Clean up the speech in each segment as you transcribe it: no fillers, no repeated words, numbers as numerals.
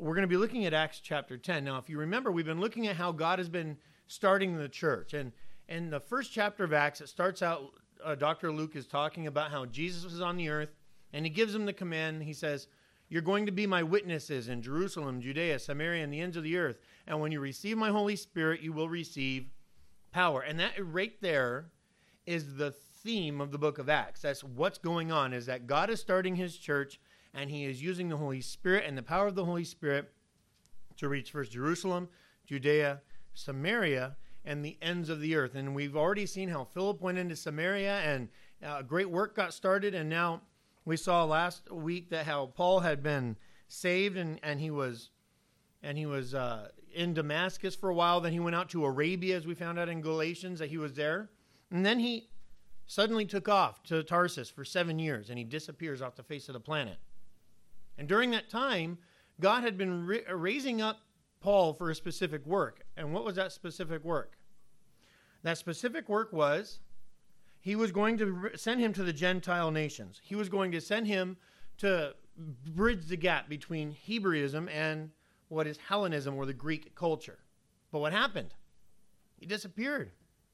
we're going to be looking at Acts chapter 10. Now, if you remember, we've been looking at how God has been starting the church. And in the first chapter of Acts, it starts out, Dr. Luke is talking about how Jesus was on the earth, and he gives them the command. He says, you're going to be my witnesses in Jerusalem, Judea, Samaria, and the ends of the earth. And when you receive my Holy Spirit, you will receive power. And that right there is the theme of the book of Acts. That's what's going on, is that God is starting his church, and he is using the Holy Spirit and the power of the Holy Spirit to reach first Jerusalem, Judea, Samaria, and the ends of the earth. And we've already seen how Philip went into Samaria, and great work got started. And now we saw last week that how Paul had been saved, and he was in Damascus for a while. Then he went out to Arabia, as we found out in Galatians that he was there. And then he suddenly took off to Tarsus for 7 years, and he disappears off the face of the planet. And during that time, God had been raising up Paul for a specific work. And what was that specific work? That specific work was he was going to send him to the Gentile nations. He was going to send him to bridge the gap between Hebraism and what is Hellenism, or the Greek culture. But what happened? He disappeared.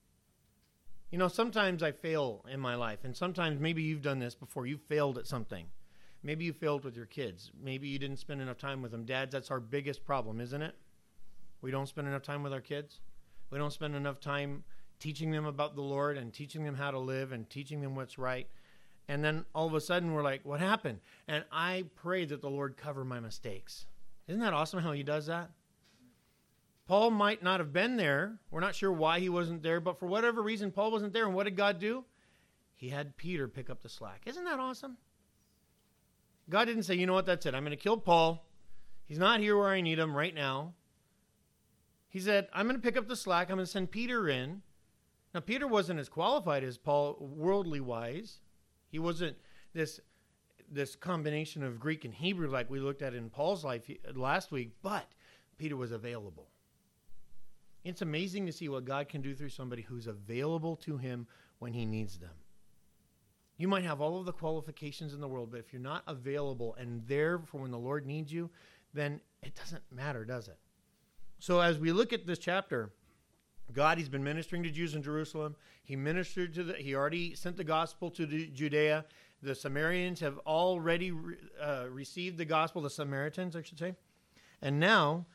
You know, sometimes I fail in my life, and sometimes maybe you've done this before. You've failed at something. Maybe you failed with your kids. Maybe you didn't spend enough time with them. Dads, that's our biggest problem, isn't it? We don't spend enough time with our kids. We don't spend enough time teaching them about the Lord and teaching them how to live and teaching them what's right. And then all of a sudden we're like, what happened? And I pray that the Lord cover my mistakes. Isn't that awesome how he does that? Paul might not have been there. We're not sure why he wasn't there, but for whatever reason, Paul wasn't there. And what did God do? He had Peter pick up the slack. Isn't that awesome? God didn't say, you know what, that's it. I'm going to kill Paul. He's not here where I need him right now. He said, I'm going to pick up the slack. I'm going to send Peter in. Now, Peter wasn't as qualified as Paul, worldly wise. He wasn't this combination of Greek and Hebrew like we looked at in Paul's life last week, but Peter was available. It's amazing to see what God can do through somebody who's available to him when he needs them. You might have all of the qualifications in the world, but if you're not available and there for when the Lord needs you, then it doesn't matter, does it? So as we look at this chapter, God, he's been ministering to Jews in Jerusalem. He already sent the gospel to Judea. The Samaritans have already received the gospel, the Samaritans, I should say. And now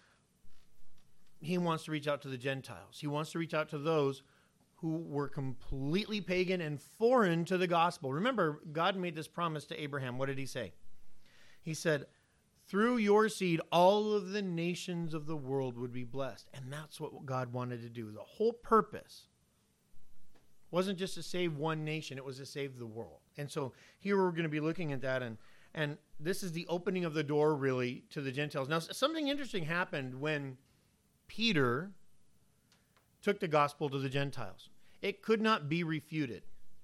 he wants to reach out to the Gentiles. He wants to reach out to those who were completely pagan and foreign to the gospel. Remember, God made this promise to Abraham. What did he say? He said, through your seed, all of the nations of the world would be blessed. And that's what God wanted to do. The whole purpose wasn't just to save one nation. It was to save the world. And so here we're going to be looking at that. And this is the opening of the door, really, to the Gentiles. Now, something interesting happened when Peter took the gospel to the Gentiles. It could not be refuted.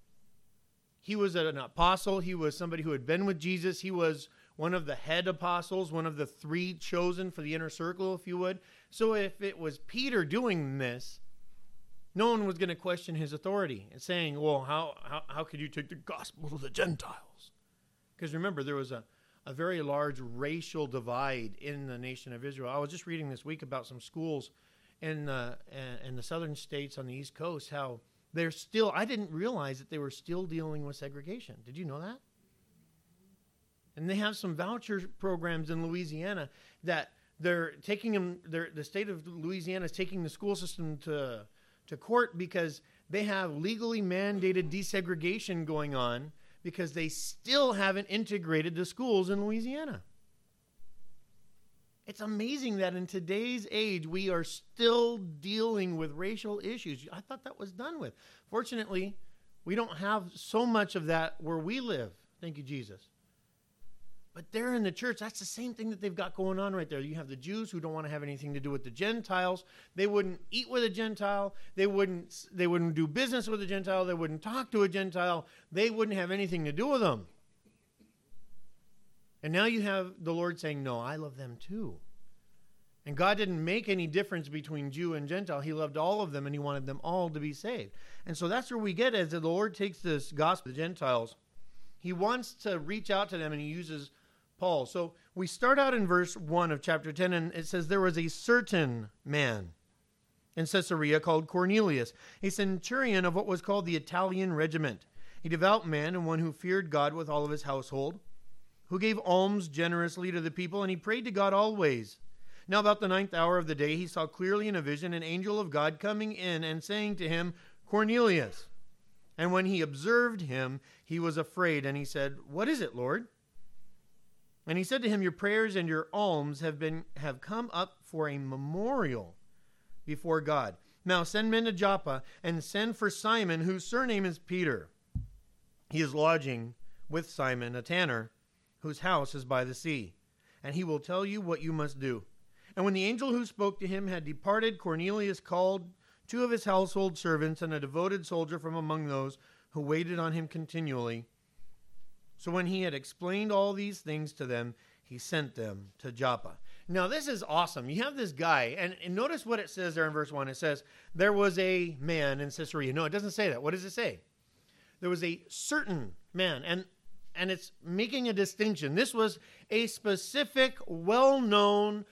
He was an apostle. He was somebody who had been with Jesus. He was one of the head apostles, one of the three chosen for the inner circle, if you would. So if it was Peter doing this, no one was going to question his authority and saying, well, how could you take the gospel to the Gentiles? Because remember, there was a very large racial divide in the nation of Israel. I was just reading this week about some schools in the southern states on the East Coast, how they're still, I didn't realize that they were still dealing with segregation. Did you know that? And they have some voucher programs in Louisiana that they're taking them, the state of Louisiana is taking the school system to court because they have legally mandated desegregation going on because they still haven't integrated the schools in Louisiana. It's amazing that in today's age, we are still dealing with racial issues. I thought that was done with. Fortunately, we don't have so much of that where we live. Thank you, Jesus. But there in the church, that's the same thing that they've got going on right there. You have the Jews who don't want to have anything to do with the Gentiles. They wouldn't eat with a Gentile. They wouldn't do business with a Gentile. They wouldn't talk to a Gentile. They wouldn't have anything to do with them. And now you have the Lord saying, no, I love them too. And God didn't make any difference between Jew and Gentile. He loved all of them, and he wanted them all to be saved. And so that's where we get as the Lord takes this gospel to the Gentiles. He wants to reach out to them, and he uses Paul. So we start out in verse 1 of chapter 10, and it says, there was a certain man in Caesarea called Cornelius, a centurion of what was called the Italian regiment, a devout man and one who feared God with all of his household, who gave alms generously to the people, and he prayed to God always. Now about the 9th hour of the day, he saw clearly in a vision an angel of God coming in and saying to him, Cornelius. And when he observed him, he was afraid, and he said, What is it, Lord? And he said to him, Your prayers and your alms have come up for a memorial before God. Now send men to Joppa, and send for Simon, whose surname is Peter. He is lodging with Simon, a tanner, whose house is by the sea, and he will tell you what you must do. And when the angel who spoke to him had departed, Cornelius called 2 of his household servants and a devoted soldier from among those who waited on him continually. So when he had explained all these things to them, he sent them to Joppa. Now this is awesome. You have this guy, and notice what it says there in verse 1. It says, there was a man in Caesarea. No, it doesn't say that. What does it say? There was a certain man, and it's making a distinction. This was a specific, well-known,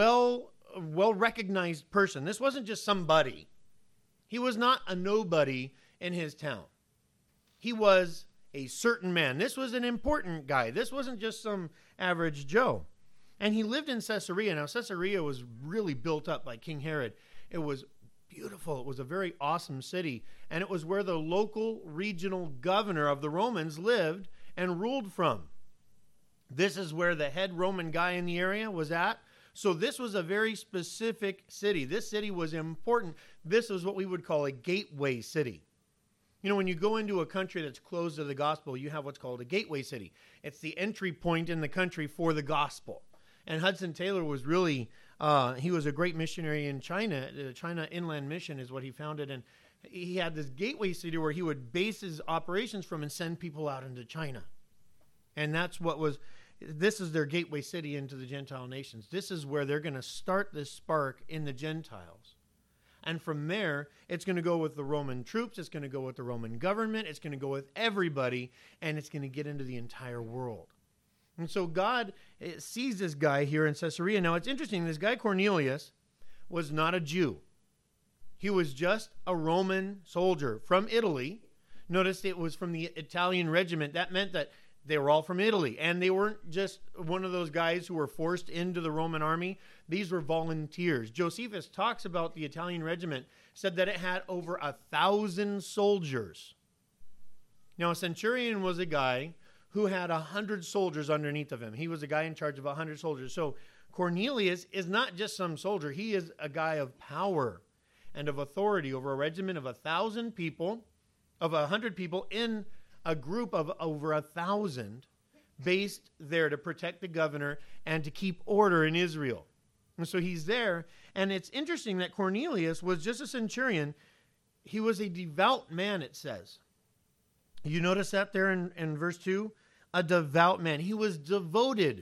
well-recognized person. This wasn't just somebody. He was not a nobody in his town. He was a certain man. This was an important guy. This wasn't just some average Joe. And he lived in Caesarea. Now, Caesarea was really built up by King Herod. It was beautiful. It was a very awesome city. And it was where the local regional governor of the Romans lived and ruled from. This is where the head Roman guy in the area was at. So this was a very specific city. This city was important. This was what we would call a gateway city. You know, when you go into a country that's closed to the gospel, you have what's called a gateway city. It's the entry point in the country for the gospel. And Hudson Taylor was really, he was a great missionary in China. The China Inland Mission is what he founded. And he had this gateway city where he would base his operations from and send people out into China. And that's what was, this is their gateway city into the Gentile nations. This is where they're going to start this spark in the Gentiles. And from there, it's going to go with the Roman troops. It's going to go with the Roman government. It's going to go with everybody. And it's going to get into the entire world. And so God sees this guy here in Caesarea. Now, it's interesting. This guy Cornelius was not a Jew. He was just a Roman soldier from Italy. Notice it was from the Italian regiment. That meant that they were all from Italy. And they weren't just one of those guys who were forced into the Roman army. These were volunteers. Josephus talks about the Italian regiment, said that it had over 1,000 soldiers. Now, a centurion was a guy who had 100 soldiers underneath of him. He was a guy in charge of 100 soldiers. So Cornelius is not just some soldier. He is a guy of power and of authority over a regiment of 1,000 people, of 100 people in a group of over 1,000 based there to protect the governor and to keep order in Israel. And so he's there. And it's interesting that Cornelius was just a centurion. He was a devout man, it says. You notice that there in verse 2? A devout man. He was devoted.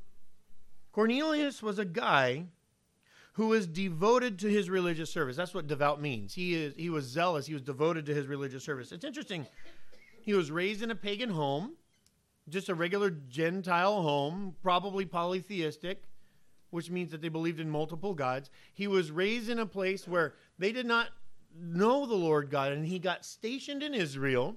Cornelius was a guy who was devoted to his religious service. That's what devout means. He was zealous. He was devoted to his religious service. It's interesting. He was raised in a pagan home, just a regular Gentile home, probably polytheistic, which means that they believed in multiple gods. He was raised in a place where they did not know the Lord God, and he got stationed in Israel.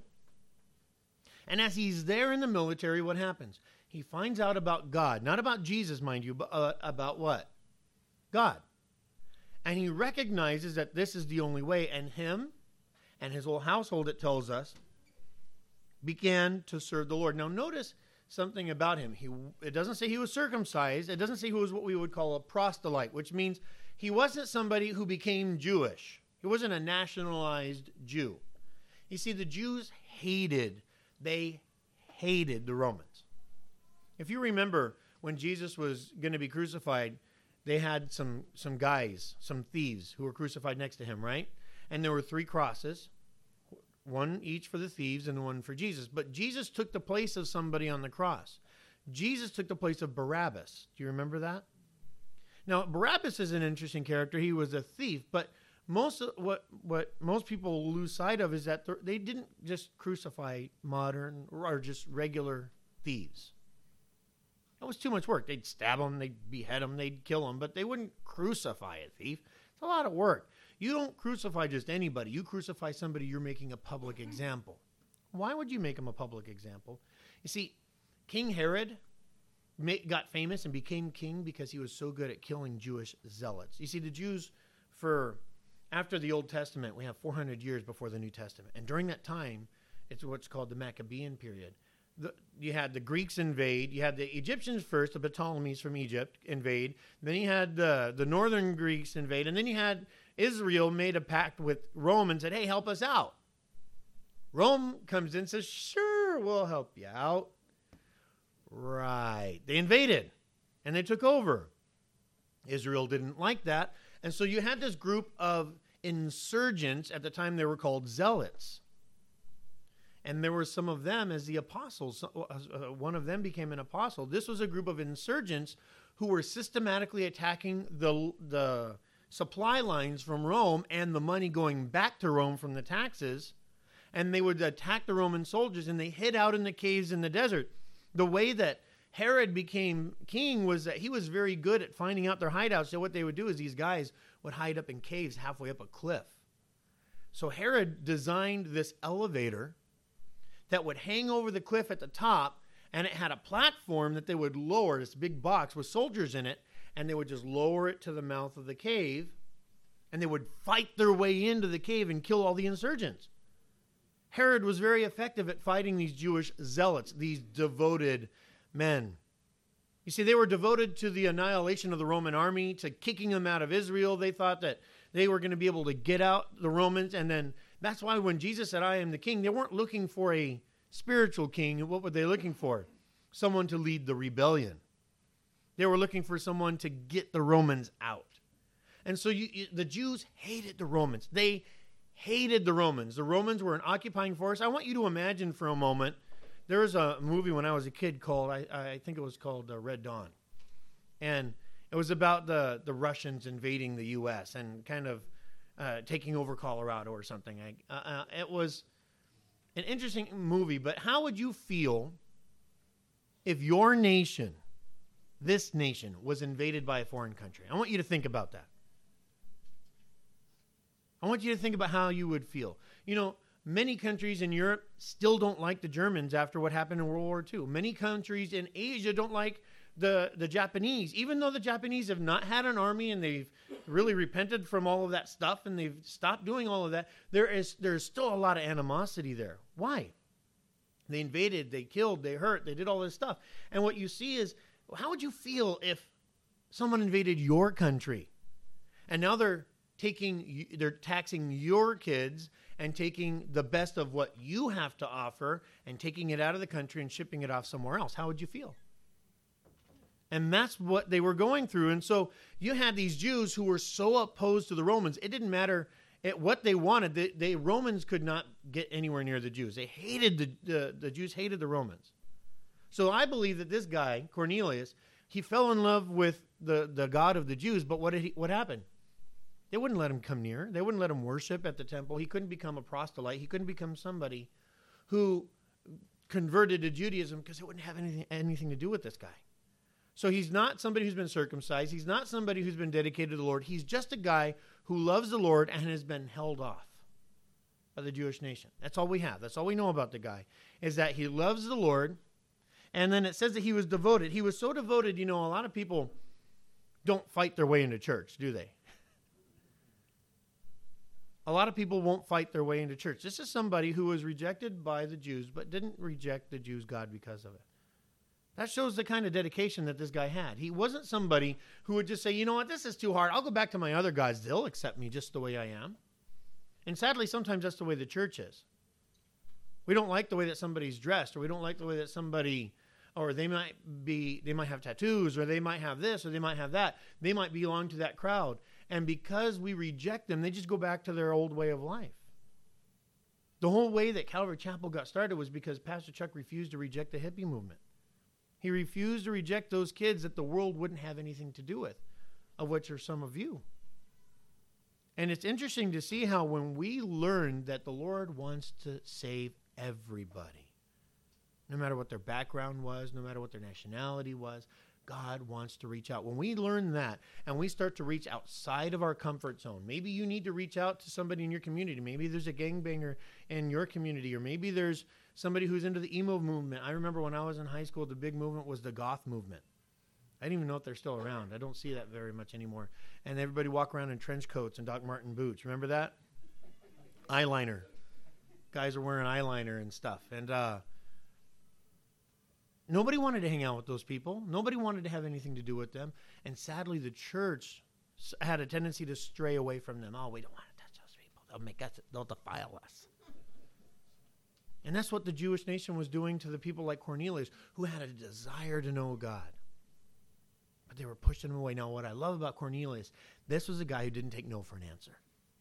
And as he's there in the military, what happens? He finds out about God. Not about Jesus, mind you, but about what? God. And he recognizes that this is the only way. And him and his whole household, it tells us, began to serve the Lord. Now notice something about him. It doesn't say he was circumcised. It doesn't say he was what we would call a proselyte, which means he wasn't somebody who became Jewish. He wasn't a nationalized Jew. You see, the Jews They hated the Romans. If you remember when Jesus was going to be crucified, they had some guys, some thieves who were crucified next to him, right? And there were 3 crosses, one each for the thieves and one for Jesus. But Jesus took the place of somebody on the cross. Jesus took the place of Barabbas. Do you remember that? Now, Barabbas is an interesting character. He was a thief, but most of what most people lose sight of is that they didn't just crucify modern or just regular thieves. It was too much work. They'd stab him, they'd behead him, they'd kill him, but they wouldn't crucify a thief. It's a lot of work. You don't crucify just anybody. You crucify somebody you're making a public example. Why would you make him a public example? You see, King Herod got famous and became king because he was so good at killing Jewish zealots. You see, the Jews, after the Old Testament, we have 400 years before the New Testament. And during that time, it's what's called the Maccabean period. You had the Greeks invade. You had the Egyptians first, the Ptolemies from Egypt invade. Then you had the northern Greeks invade. And then you had Israel made a pact with Rome and said, hey, help us out. Rome comes in and says, sure, we'll help you out. Right. They invaded and they took over. Israel didn't like that. And so you had this group of insurgents. At the time, they were called zealots. And there were some of them as the apostles. One of them became an apostle. This was a group of insurgents who were systematically attacking the supply lines from Rome and the money going back to Rome from the taxes. And they would attack the Roman soldiers, and they hid out in the caves in the desert. The way that Herod became king was that he was very good at finding out their hideouts. So what they would do is these guys would hide up in caves halfway up a cliff. So Herod designed this elevator that would hang over the cliff at the top, and it had a platform that they would lower, this big box with soldiers in it, and they would just lower it to the mouth of the cave, and they would fight their way into the cave and kill all the insurgents. Herod was very effective at fighting these Jewish zealots, these devoted men. You see, they were devoted to the annihilation of the Roman army, to kicking them out of Israel. They thought that they were going to be able to get out the Romans, and then that's why when Jesus said, I am the king, they weren't looking for a spiritual king. What were they looking for? Someone to lead the rebellion. They were looking for someone to get the Romans out. And so the Jews hated the Romans. They hated the Romans. The Romans were an occupying force. I want you to imagine for a moment, there was a movie when I was a kid called, I think it was called Red Dawn. And it was about the Russians invading the U.S. and kind of taking over Colorado or something. It was an interesting movie, but how would you feel if your nation, this nation, was invaded by a foreign country? I want you to think about that. I want you to think about how you would feel. You know, many countries in Europe still don't like the Germans after what happened in World War II. Many countries in Asia don't like the Japanese, even though the Japanese have not had an army and they've really repented from all of that stuff and they've stopped doing all of that. There's still a lot of animosity there. Why? They invaded, they killed, they hurt, they did all this stuff. And what you see is, how would you feel if someone invaded your country and now they're taxing your kids and taking the best of what you have to offer and taking it out of the country and shipping it off somewhere else? How would you feel? And that's what they were going through. And so you had these Jews who were so opposed to the Romans. It didn't matter what they wanted. The Romans could not get anywhere near the Jews. They hated the Jews hated the Romans. So I believe that this guy, Cornelius, he fell in love with the God of the Jews. But what happened? They wouldn't let him come near. They wouldn't let him worship at the temple. He couldn't become a proselyte. He couldn't become somebody who converted to Judaism because it wouldn't have anything to do with this guy. So he's not somebody who's been circumcised. He's not somebody who's been dedicated to the Lord. He's just a guy who loves the Lord and has been held off by the Jewish nation. That's all we have. That's all we know about the guy, is that he loves the Lord. And then it says that he was devoted. He was so devoted, a lot of people don't fight their way into church, do they? A lot of people won't fight their way into church. This is somebody who was rejected by the Jews, but didn't reject the Jews' God because of it. That shows the kind of dedication that this guy had. He wasn't somebody who would just say, you know what, this is too hard. I'll go back to my other gods. They'll accept me just the way I am. And sadly, sometimes that's the way the church is. We don't like the way that somebody's dressed, or we don't like the way that somebody, or they might have tattoos, or they might have this, or they might have that. They might belong to that crowd. And because we reject them, they just go back to their old way of life. The whole way that Calvary Chapel got started was because Pastor Chuck refused to reject the hippie movement. He refused to reject those kids that the world wouldn't have anything to do with, of which are some of you. And it's interesting to see how when we learn that the Lord wants to save everybody, no matter what their background was, no matter what their nationality was. God wants to reach out. When we learn that and we start to reach outside of our comfort zone, maybe you need to reach out to somebody in your community. Maybe there's a gangbanger in your community, or maybe there's somebody who's into the emo movement. I remember when I was in high school, the big movement was the goth movement. I don't even know if they're still around. I don't see that very much anymore. And everybody walk around in trench coats and Doc Marten boots. Remember that? Eyeliner. Guys are wearing eyeliner and stuff. And nobody wanted to hang out with those people. Nobody wanted to have anything to do with them. And sadly, the church had a tendency to stray away from them. Oh, we don't want to touch those people. They'll defile us. And that's what the Jewish nation was doing to the people like Cornelius, who had a desire to know God. But they were pushing him away. Now, what I love about Cornelius, this was a guy who didn't take no for an answer.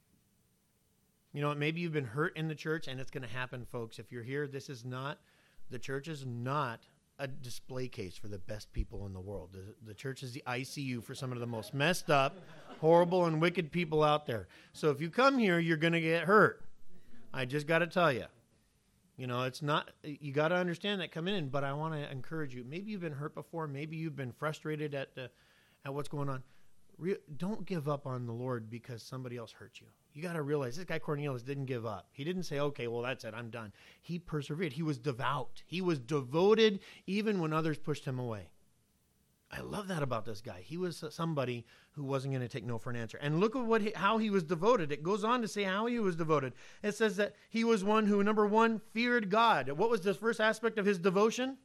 You know, maybe you've been hurt in the church, and it's going to happen, folks. If you're here, the church is not a display case for the best people in the world. The church is the ICU for some of the most messed up, horrible, and wicked people out there. So if you come here, you're going to get hurt. I just got to tell you. You know, it's not, you got to understand that coming in, but I want to encourage you. Maybe you've been hurt before. Maybe you've been frustrated at what's going on. Don't give up on the Lord because somebody else hurt you. You got to realize this guy Cornelius didn't give up. He didn't say, okay, well, that's it, I'm done. He persevered. He was devout. He was devoted even when others pushed him away. I love that about this guy. He was somebody who wasn't going to take no for an answer. And look at how he was devoted. It goes on to say how he was devoted. It says that he was one who, number one, feared God. What was the first aspect of his devotion?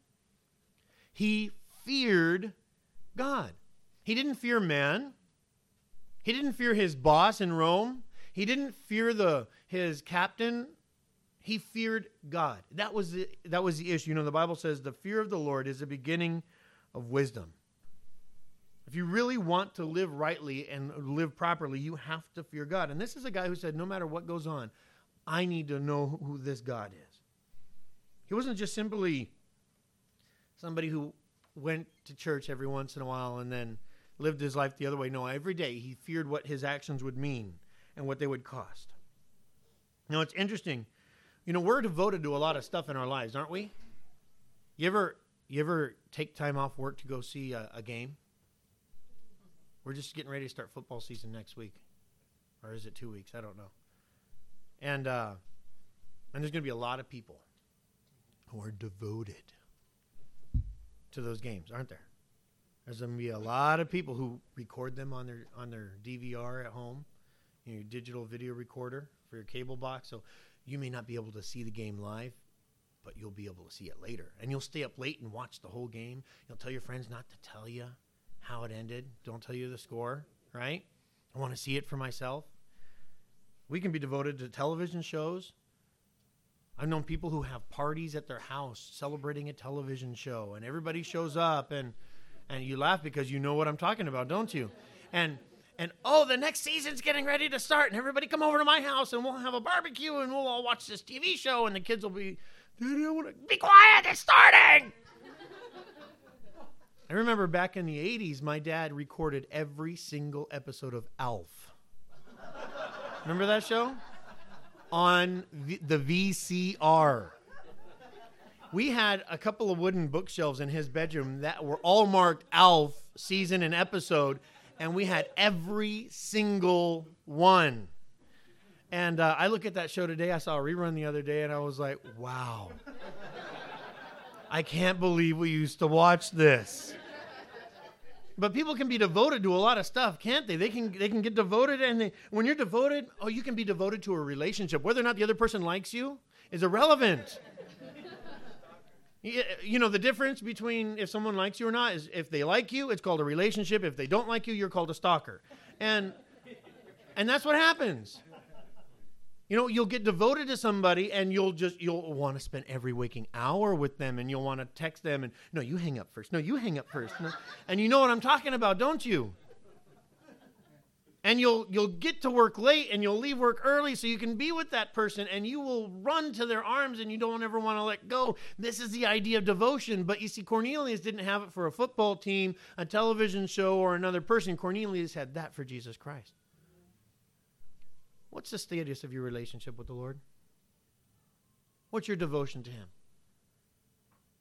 He feared God. He didn't fear man. He didn't fear his boss in Rome. He didn't fear his captain. He feared God. That was the issue. You know, the Bible says the fear of the Lord is the beginning of wisdom. If you really want to live rightly and live properly, you have to fear God. And this is a guy who said, no matter what goes on, I need to know who this God is. He wasn't just simply somebody who went to church every once in a while and then lived his life the other way. No, every day he feared what his actions would mean and what they would cost. Now, it's interesting. You know, we're devoted to a lot of stuff in our lives, aren't we? You ever take time off work to go see a game? We're just getting ready to start football season next week. Or is it 2 weeks? I don't know. And there's going to be a lot of people who are devoted to those games, aren't there? There's going to be a lot of people who record them on their DVR at home, your digital video recorder for your cable box. So you may not be able to see the game live, but you'll be able to see it later. And you'll stay up late and watch the whole game. You'll tell your friends not to tell you how it ended. Don't tell you the score, right? I want to see it for myself. We can be devoted to television shows. I've known people who have parties at their house celebrating a television show, and everybody shows up, and you laugh because you know what I'm talking about, don't you? And oh, the next season's getting ready to start, and everybody come over to my house, and we'll have a barbecue, and we'll all watch this TV show, and the kids will be, Daddy, I want to be quiet, it's starting! I remember back in the 80s, my dad recorded every single episode of Alf. Remember that show? On the VCR. We had a couple of wooden bookshelves in his bedroom that were all marked Alf season and episode, and we had every single one. And I look at that show today. I saw a rerun the other day, and I was like, wow. I can't believe we used to watch this. But people can be devoted to a lot of stuff, can't they? They can get devoted, and when you're devoted, you can be devoted to a relationship. Whether or not the other person likes you is irrelevant. You know, the difference between if someone likes you or not is if they like you, it's called a relationship. If they don't like you, you're called a stalker. And that's what happens. You know, you'll get devoted to somebody and you'll want to spend every waking hour with them, and you'll want to text them and, no, you hang up first. No, you hang up first. No. And you know what I'm talking about, don't you? And you'll get to work late and you'll leave work early so you can be with that person, and you will run to their arms and you don't ever want to let go. This is the idea of devotion. But you see, Cornelius didn't have it for a football team, a television show, or another person. Cornelius had that for Jesus Christ. What's the status of your relationship with the Lord? What's your devotion to him?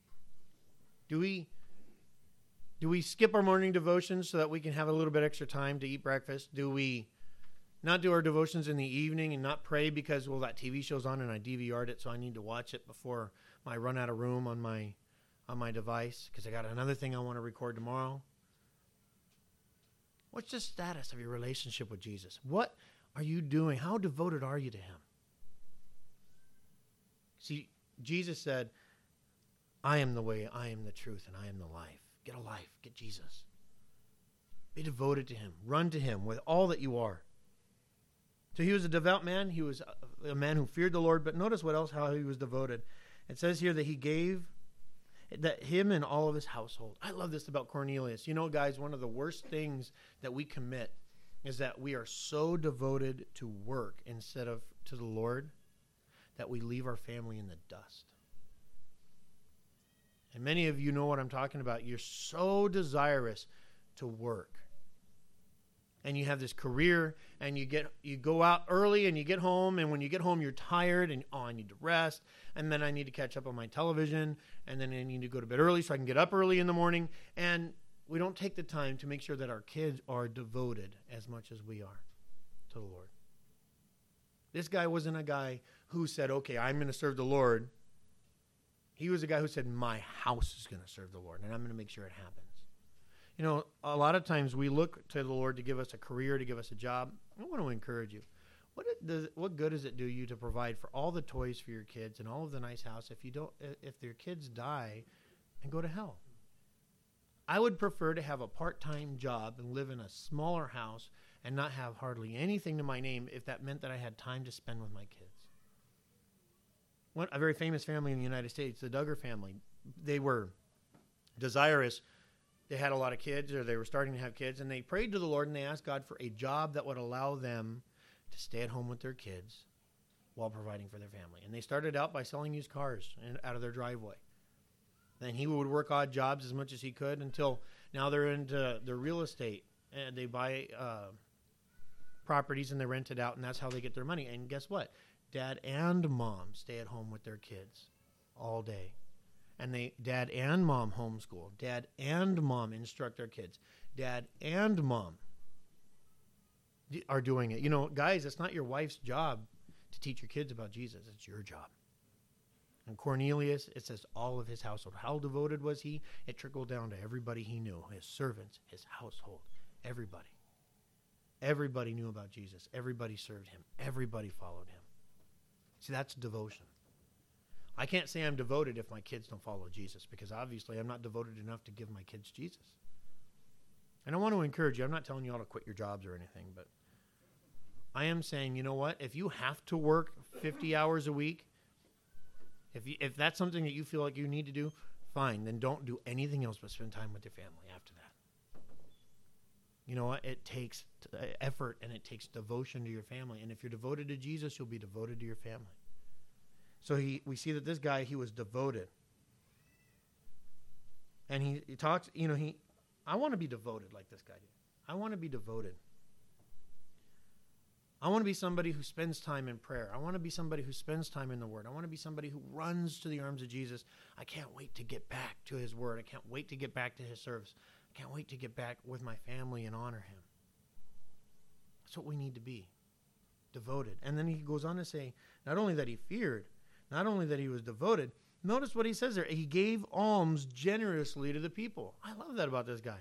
Do we skip our morning devotions so that we can have a little bit extra time to eat breakfast? Do we not do our devotions in the evening and not pray because, well, that TV show's on and I DVR'd it, so I need to watch it before I run out of room on my device because I got another thing I want to record tomorrow? What's the status of your relationship with Jesus? What are you doing? How devoted are you to him? See, Jesus said, I am the way, I am the truth, and I am the life. Get a life. Get Jesus. Be devoted to him. Run to him with all that you are. So he was a devout man. He was a man who feared the Lord. But notice what else, how he was devoted. It says here that he gave, that him and all of his household. I love this about Cornelius. You know, guys, one of the worst things that we commit is that we are so devoted to work instead of to the Lord that we leave our family in the dust. And many of you know what I'm talking about. You're so desirous to work. And you have this career, and you go out early, and you get home, and when you get home, you're tired, and I need to rest, and then I need to catch up on my television, and then I need to go to bed early so I can get up early in the morning. And we don't take the time to make sure that our kids are devoted as much as we are to the Lord. This guy wasn't a guy who said, okay, I'm going to serve the Lord. He was a guy who said, my house is going to serve the Lord, and I'm going to make sure it happens. You know, a lot of times we look to the Lord to give us a career, to give us a job. I want to encourage you. What good does it do you to provide for all the toys for your kids and all of the nice house if their kids die and go to hell? I would prefer to have a part-time job and live in a smaller house and not have hardly anything to my name if that meant that I had time to spend with my kids. A very famous family in the United States, the Duggar family, they were desirous. They had a lot of kids, or they were starting to have kids, and they prayed to the Lord and they asked God for a job that would allow them to stay at home with their kids while providing for their family. And they started out by selling used cars out of their driveway. Then he would work odd jobs as much as he could until now they're into the real estate, and they buy properties and they rent it out, and that's how they get their money. And guess what? Dad and mom stay at home with their kids all day. And dad and mom homeschool. Dad and mom instruct their kids. Dad and mom are doing it. You know, guys, it's not your wife's job to teach your kids about Jesus. It's your job. And Cornelius, it says all of his household. How devoted was he? It trickled down to everybody he knew, his servants, his household, everybody. Everybody knew about Jesus. Everybody served him. Everybody followed him. See, that's devotion. I can't say I'm devoted if my kids don't follow Jesus, because obviously I'm not devoted enough to give my kids Jesus. And I want to encourage you. I'm not telling you all to quit your jobs or anything, but I am saying, you know what? If you have to work 50 hours a week, if that's something that you feel like you need to do, fine. Then don't do anything else but spend time with your family after that. You know what? It takes effort and it takes devotion to your family. And if you're devoted to Jesus, you'll be devoted to your family. So we see that this guy, he was devoted. And he talks, you know, I want to be devoted like this guy did. I want to be devoted. I want to be somebody who spends time in prayer. I want to be somebody who spends time in the Word. I want to be somebody who runs to the arms of Jesus. I can't wait to get back to his Word. I can't wait to get back to his service. I can't wait to get back with my family and honor him. That's what we need to be, devoted. And then he goes on to say, not only that he feared, not only that he was devoted, notice what he says there. He gave alms generously to the people. I love that about this guy.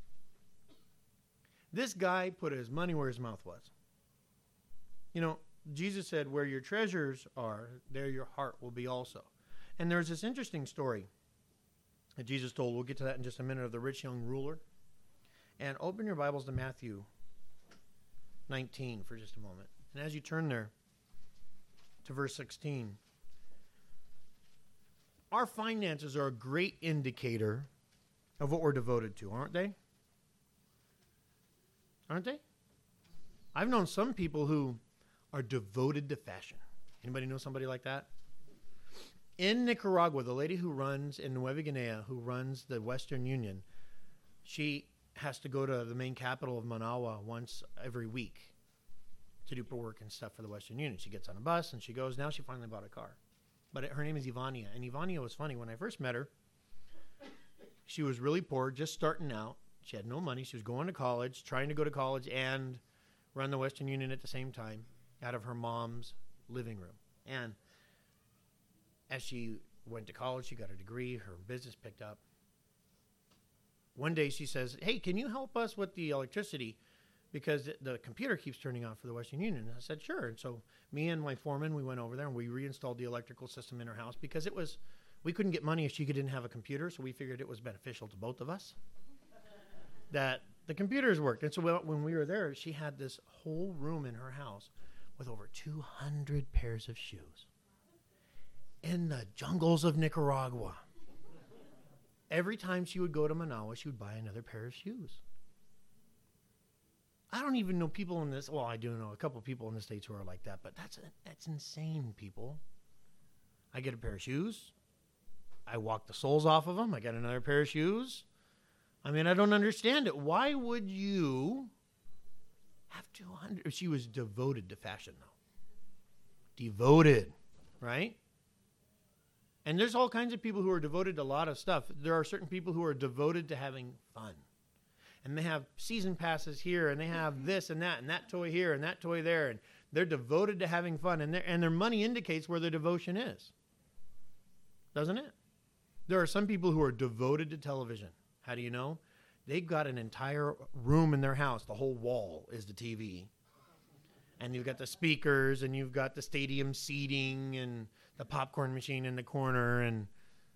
This guy put his money where his mouth was. You know, Jesus said, where your treasures are, there your heart will be also. And there's this interesting story that Jesus told. We'll get to that in just a minute, of the rich young ruler. And open your Bibles to Matthew 19 for just a moment. And as you turn there to verse 16, our finances are a great indicator of what we're devoted to, aren't they? Aren't they? I've known some people who are devoted to fashion. Anybody know somebody like that? In Nicaragua, the lady who runs, in Nueva Guinea, who runs the Western Union, she has to go to the main capital of Managua once every week to do work and stuff for the Western Union. She gets on a bus and she goes. Now she finally bought a car. But her name is Ivania. And Ivania was funny. When I first met her, She was really poor, just starting out. She had no money. She was going to college, trying to go to college and run the Western Union at the same time out of her mom's living room. And as she went to college, she got a degree. Her business picked up. One day she says, hey, can you help us with the electricity? Because the computer keeps turning off for the Western Union. And I said, sure. And so me and my foreman, we went over there and we reinstalled the electrical system in her house because we couldn't get money if she didn't have a computer. So we figured it was beneficial to both of us that the computers worked. And so when we were there, she had this whole room in her house with over 200 pairs of shoes in the jungles of Nicaragua. Every time she would go to Manawa, she would buy another pair of shoes. I don't even know people in this. Well, I do know a couple of people in the States who are like that, but that's insane, people. I get a pair of shoes. I walk the soles off of them. I got another pair of shoes. I mean, I don't understand it. Why would you have 200? She was devoted to fashion, though. Devoted, right? And there's all kinds of people who are devoted to a lot of stuff. There are certain people who are devoted to having fun. And they have season passes here, and they have this and that toy here and that toy there. And they're devoted to having fun. And their money indicates where their devotion is. Doesn't it? There are some people who are devoted to television. How do you know? They've got an entire room in their house. The whole wall is the TV. And you've got the speakers, and you've got the stadium seating, and the popcorn machine in the corner. And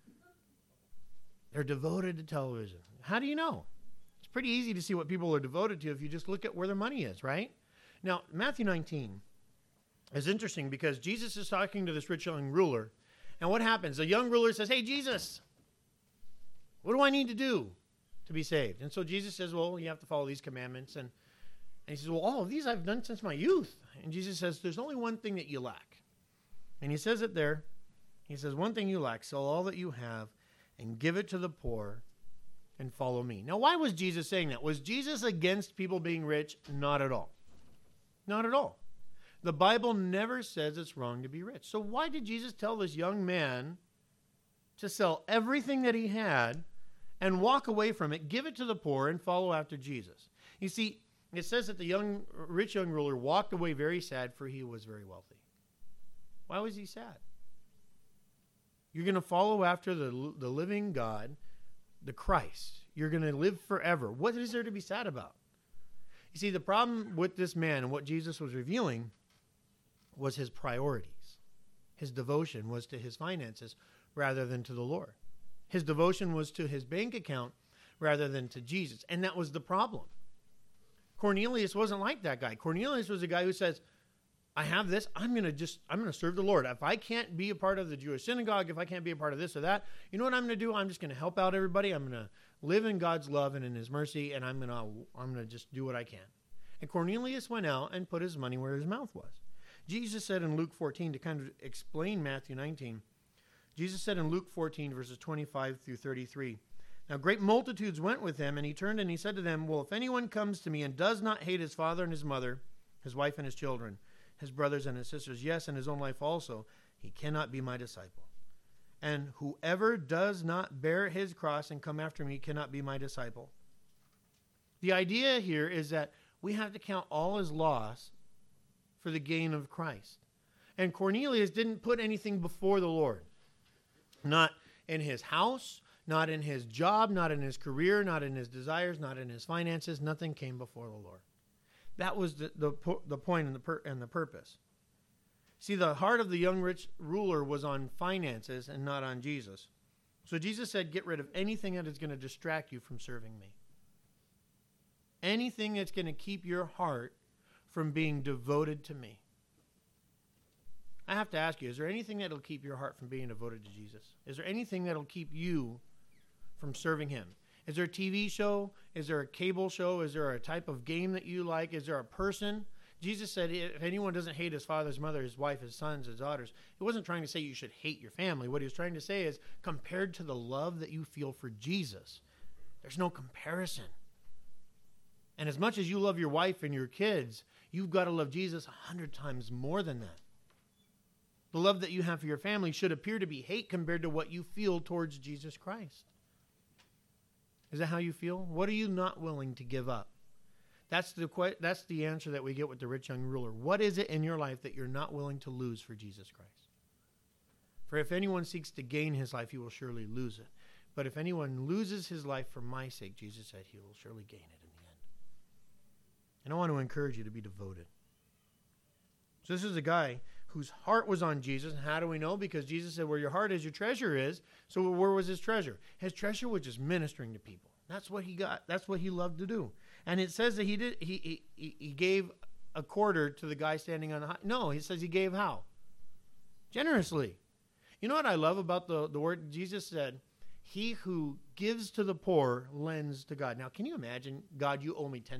they're devoted to television. How do you know? It's pretty easy to see what people are devoted to if you just look at where their money is, right? Now, Matthew 19 is interesting because Jesus is talking to this rich young ruler. And what happens? The young ruler says, hey, Jesus, what do I need to do to be saved? And so Jesus says, well, you have to follow these commandments. And he says, well, all of these I've done since my youth. And Jesus says, there's only one thing that you lack. And he says it there. He says, one thing you lack, sell all that you have and give it to the poor and follow me. Now, why was Jesus saying that? Was Jesus against people being rich? Not at all. Not at all. The Bible never says it's wrong to be rich. So why did Jesus tell this young man to sell everything that he had and walk away from it, give it to the poor, and follow after Jesus? You see, it says that the rich young ruler walked away very sad, for he was very wealthy. Why was he sad? You're going to follow after the living God, the Christ. You're going to live forever. What is there to be sad about? You see, the problem with this man and what Jesus was revealing was his priorities. His devotion was to his finances rather than to the Lord. His devotion was to his bank account rather than to Jesus. And that was the problem. Cornelius wasn't like that guy. Cornelius was a guy who says, I have this, I'm going to serve the Lord. If I can't be a part of the Jewish synagogue, if I can't be a part of this or that, you know what I'm going to do? I'm just going to help out everybody. I'm going to live in God's love and in his mercy, and I'm going to just do what I can. And Cornelius went out and put his money where his mouth was. Jesus said in Luke 14, to kind of explain Matthew 19, Jesus said in Luke 14, verses 25 through 33, now great multitudes went with him, and he turned and he said to them, well, if anyone comes to me and does not hate his father and his mother, his wife and his children, his brothers and his sisters, yes, and his own life also, he cannot be my disciple. And whoever does not bear his cross and come after me cannot be my disciple. The idea here is that we have to count all as loss for the gain of Christ. And Cornelius didn't put anything before the Lord. Not in his house, not in his job, not in his career, not in his desires, not in his finances. Nothing came before the Lord. That was the point and the purpose. See, the heart of the young rich ruler was on finances and not on Jesus. So Jesus said, get rid of anything that is going to distract you from serving me. Anything that's going to keep your heart from being devoted to me. I have to ask you, is there anything that will keep your heart from being devoted to Jesus? Is there anything that will keep you from serving him? Is there a TV show? Is there a cable show? Is there a type of game that you like? Is there a person? Jesus said, if anyone doesn't hate his father, his mother, his wife, his sons, his daughters, he wasn't trying to say you should hate your family. What he was trying to say is, compared to the love that you feel for Jesus, there's no comparison. And as much as you love your wife and your kids, you've got to love Jesus 100 times more than that. The love that you have for your family should appear to be hate compared to what you feel towards Jesus Christ. Is that how you feel? What are you not willing to give up? That's the answer that we get with the rich young ruler. What is it in your life that you're not willing to lose for Jesus Christ? For if anyone seeks to gain his life, he will surely lose it. But if anyone loses his life for my sake, Jesus said, he will surely gain it in the end. And I want to encourage you to be devoted. So this is a guy whose heart was on Jesus. And how do we know? Because Jesus said, where your heart is, your treasure is. So where was his treasure? His treasure was just ministering to people. That's what he got. That's what he loved to do. And it says that he gave a quarter to the guy standing on the high. No, he says he gave how? Generously. You know what I love about the word? Jesus said, he who gives to the poor lends to God. Now, can you imagine, God, you owe me $10?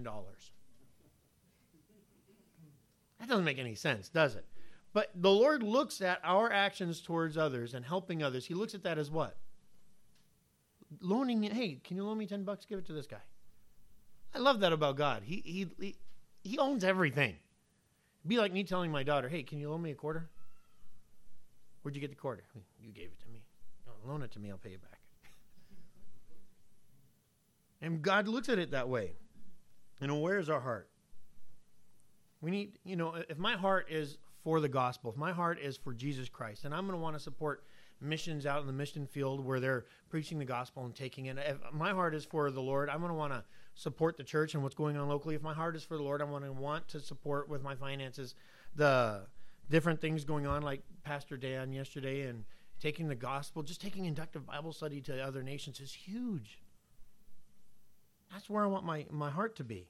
That doesn't make any sense, does it? But the Lord looks at our actions towards others and helping others. He looks at that as what? Loaning it. Hey, can you loan me $10? Give it to this guy. I love that about God. He owns everything. It'd be like me telling my daughter, hey, can you loan me a quarter? Where'd you get the quarter? You gave it to me. No, loan it to me. I'll pay you back. And God looks at it that way. Where's our heart? We need, if my heart is for the gospel, if my heart is for Jesus Christ, and I'm going to want to support missions out in the mission field where they're preaching the gospel and taking it. If my heart is for the Lord, I'm going to want to support the church and what's going on locally. If my heart is for the Lord, I want to support with my finances the different things going on, like Pastor Dan yesterday, and taking the gospel, just taking inductive Bible study to other nations is huge. That's where I want my heart to be.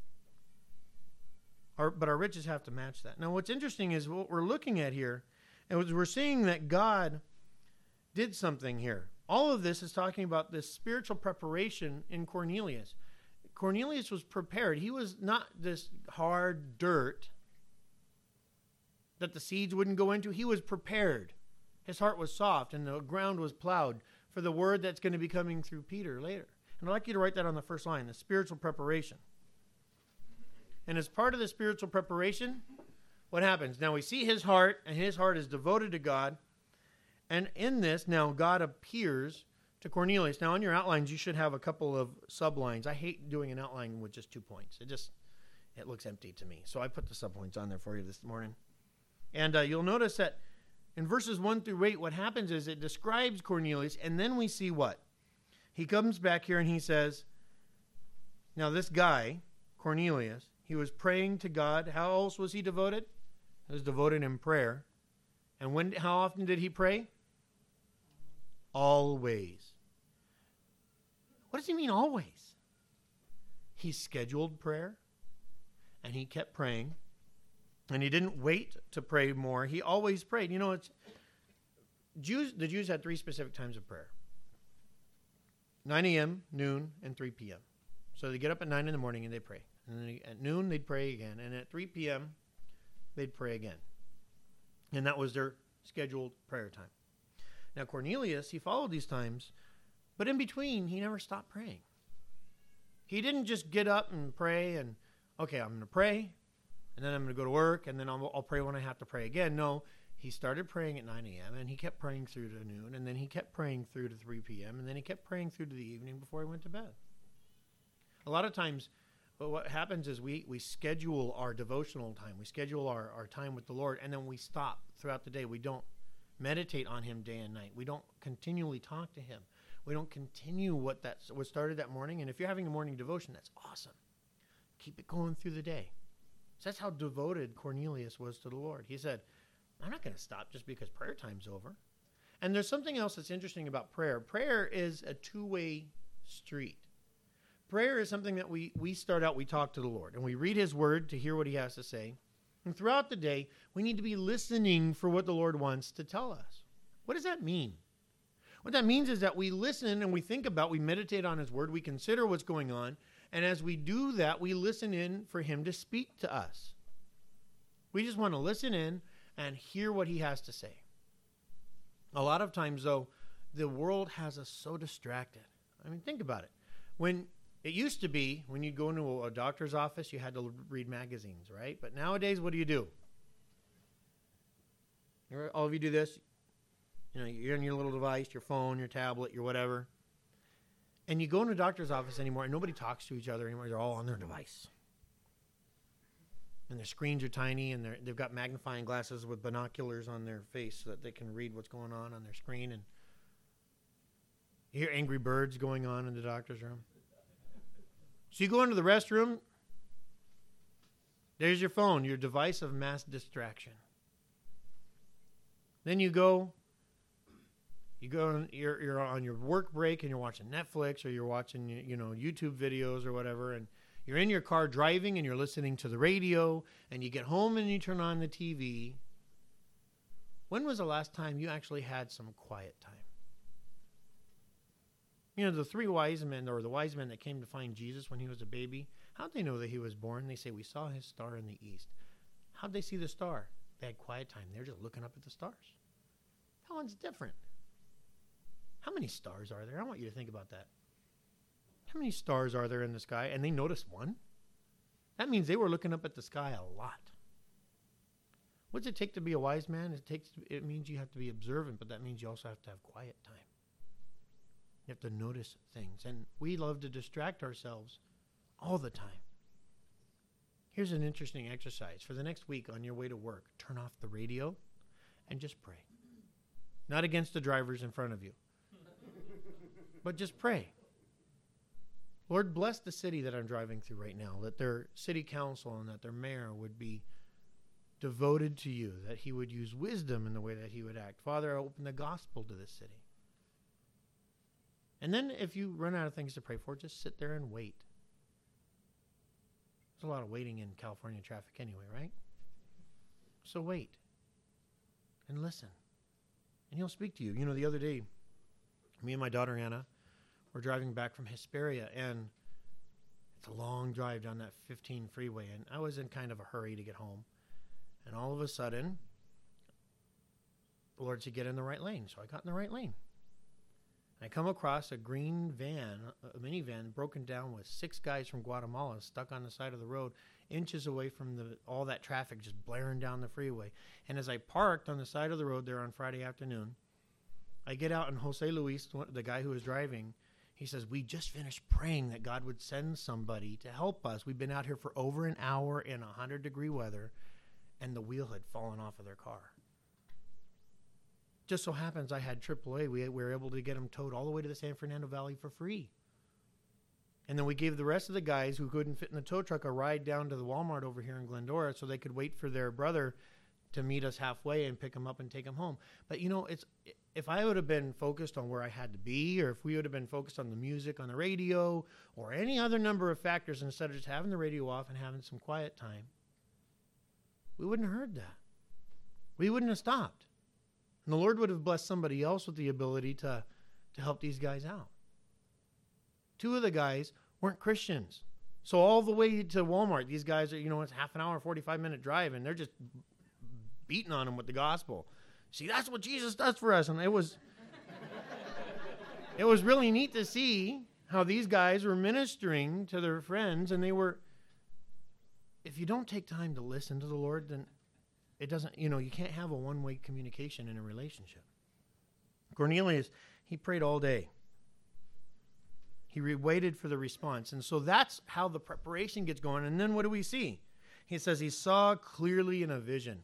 But our riches have to match that. Now, what's interesting is what we're looking at here, and we're seeing that God did something here. All of this is talking about this spiritual preparation in Cornelius. Cornelius was prepared. He was not this hard dirt that the seeds wouldn't go into. He was prepared. His heart was soft, and the ground was plowed for the word that's going to be coming through Peter later. And I'd like you to write that on the first line, the spiritual preparation. And as part of the spiritual preparation, what happens? Now we see his heart, and his heart is devoted to God. And in this, now God appears to Cornelius. Now on your outlines, you should have a couple of sublines. I hate doing an outline with just 2 points. It looks empty to me. So I put the subpoints on there for you this morning. And you'll notice that in verses 1 through 8, what happens is it describes Cornelius, and then we see what? He comes back here and he says, now this guy, Cornelius, he was praying to God. How else was he devoted? He was devoted in prayer. And how often did he pray? Always. What does he mean always? He scheduled prayer, and he kept praying, and he didn't wait to pray more. He always prayed. The Jews had 3 specific times of prayer. 9 a.m., noon, and 3 p.m. So they get up at 9 in the morning and they pray. And then at noon, they'd pray again. And at 3 p.m., they'd pray again. And that was their scheduled prayer time. Now, Cornelius, he followed these times, but in between, he never stopped praying. He didn't just get up and pray and, okay, I'm going to pray, and then I'm going to go to work, and then I'll pray when I have to pray again. No, he started praying at 9 a.m., and he kept praying through to noon, and then he kept praying through to 3 p.m., and then he kept praying through to the evening before he went to bed. A lot of times, what happens is we schedule our devotional time. We schedule our time with the Lord, and then we stop throughout the day. We don't meditate on him day and night. We don't continually talk to him. We don't continue what started that morning. And if you're having a morning devotion, that's awesome. Keep it going through the day. So that's how devoted Cornelius was to the Lord. He said, I'm not going to stop just because prayer time's over. And there's something else that's interesting about prayer. Prayer is a two-way street. Prayer is something that we start out, we talk to the Lord, and we read his word to hear what he has to say. And throughout the day, we need to be listening for what the Lord wants to tell us. What does that mean? What that means is that we listen and we think about, we meditate on his word, we consider what's going on, and as we do that, we listen in for him to speak to us. We just want to listen in and hear what he has to say. A lot of times, though, the world has us so distracted. I mean, think about it. When it used to be, when you'd go into a doctor's office, you had to read magazines, right? But nowadays, what do? All of you do this. You're on your little device, your phone, your tablet, your whatever. And you go in a doctor's office anymore, and nobody talks to each other anymore. They're all on their device. And their screens are tiny, and they've got magnifying glasses with binoculars on their face so that they can read what's going on their screen. And you hear Angry Birds going on in the doctor's room. So you go into the restroom. There's your phone, your device of mass distraction. Then you're on your work break and you're watching Netflix or you're watching, YouTube videos or whatever, and you're in your car driving and you're listening to the radio, and you get home and you turn on the TV. When was the last time you actually had some quiet time? The three wise men, or the wise men that came to find Jesus when he was a baby, how'd they know that he was born? They say, we saw his star in the east. How'd they see the star? They had quiet time. They're just looking up at the stars. That one's different. How many stars are there? I want you to think about that. How many stars are there in the sky? And they noticed one? That means they were looking up at the sky a lot. What does it take to be a wise man? It means you have to be observant, but that means you also have to have quiet time. You have to notice things. And we love to distract ourselves all the time. Here's an interesting exercise. For the next week on your way to work, turn off the radio and just pray. Not against the drivers in front of you, but just pray. Lord, bless the city that I'm driving through right now, that their city council and that their mayor would be devoted to you, that he would use wisdom in the way that he would act. Father, I open the gospel to this city. And then if you run out of things to pray for, just sit there and wait. There's a lot of waiting in California traffic anyway, right? So wait and listen. And he'll speak to you. The other day, me and my daughter Anna were driving back from Hesperia, and it's a long drive down that 15 freeway, and I was in kind of a hurry to get home. And all of a sudden, the Lord said, get in the right lane. So I got in the right lane. I come across a green van, a minivan, broken down with 6 guys from Guatemala stuck on the side of the road, inches away from all that traffic just blaring down the freeway. And as I parked on the side of the road there on Friday afternoon, I get out, and Jose Luis, the guy who was driving, he says, we just finished praying that God would send somebody to help us. We've been out here for over an hour in 100-degree weather, and the wheel had fallen off of their car. Just so happens I had AAA. We were able to get them towed all the way to the San Fernando Valley for free. And then we gave the rest of the guys who couldn't fit in the tow truck a ride down to the Walmart over here in Glendora so they could wait for their brother to meet us halfway and pick them up and take them home. But if I would have been focused on where I had to be, or if we would have been focused on the music on the radio or any other number of factors instead of just having the radio off and having some quiet time, we wouldn't have heard that. We wouldn't have stopped. And the Lord would have blessed somebody else with the ability to help these guys out. 2 of the guys weren't Christians. So all the way to Walmart, these guys are, it's half an hour, 45-minute drive, and they're just beating on them with the gospel. See, that's what Jesus does for us. And it was really neat to see how these guys were ministering to their friends, and if you don't take time to listen to the Lord, then it doesn't, you can't have a one-way communication in a relationship. Cornelius, he prayed all day. He waited for the response. And so that's how the preparation gets going. And then what do we see? He says he saw clearly in a vision.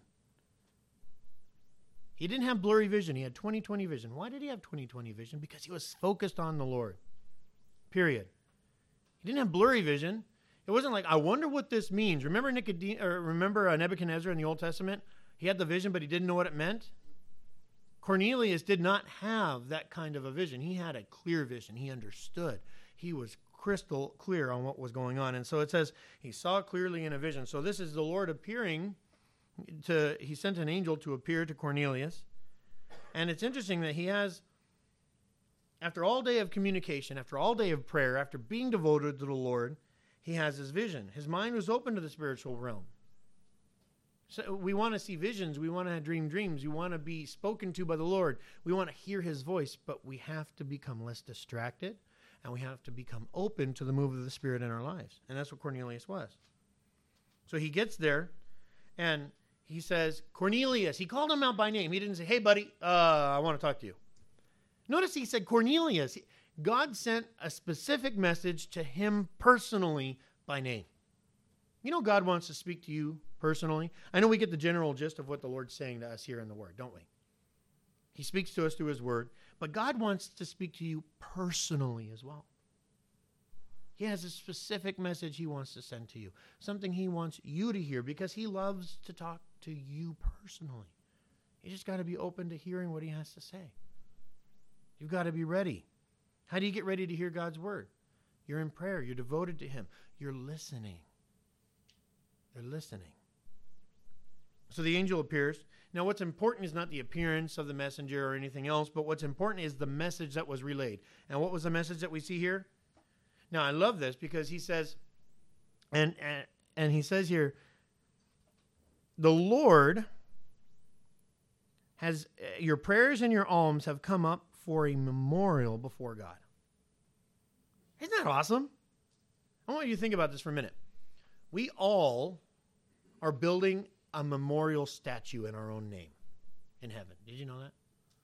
He didn't have blurry vision. He had 20/20 vision. Why did he have 20/20 vision? Because he was focused on the Lord. Period. He didn't have blurry vision. It wasn't like, I wonder what this means. Remember Nebuchadnezzar in the Old Testament? He had the vision, but he didn't know what it meant. Cornelius did not have that kind of a vision. He had a clear vision. He understood. He was crystal clear on what was going on. And so it says he saw clearly in a vision. So this is the Lord appearing he sent an angel to appear to Cornelius. And it's interesting that he has, after all day of communication, after all day of prayer, after being devoted to the Lord, he has his vision. His mind was open to the spiritual realm. So we want to see visions. We want to dream dreams. We want to be spoken to by the Lord. We want to hear his voice, but we have to become less distracted, and we have to become open to the move of the Spirit in our lives. And that's what Cornelius was. So he gets there, and he says, Cornelius. He called him out by name. He didn't say, hey, buddy, I want to talk to you. Notice he said Cornelius. God sent a specific message to him personally by name. You know God wants to speak to you personally. I know we get the general gist of what the Lord's saying to us here in the Word, don't we? He speaks to us through his Word, but God wants to speak to you personally as well. He has a specific message he wants to send to you, something he wants you to hear because he loves to talk to you personally. You just got to be open to hearing what he has to say. You've got to be ready. How do you get ready to hear God's word? You're in prayer. You're devoted to him. You're listening. They're listening. So the angel appears. Now what's important is not the appearance of the messenger or anything else, but what's important is the message that was relayed. And what was the message that we see here? Now I love this because he says, and he says here, the Lord has, your prayers and your alms have come up for a memorial before God. Isn't that awesome? I want you to think about this for a minute. We all are building a memorial statue in our own name in heaven. Did you know that?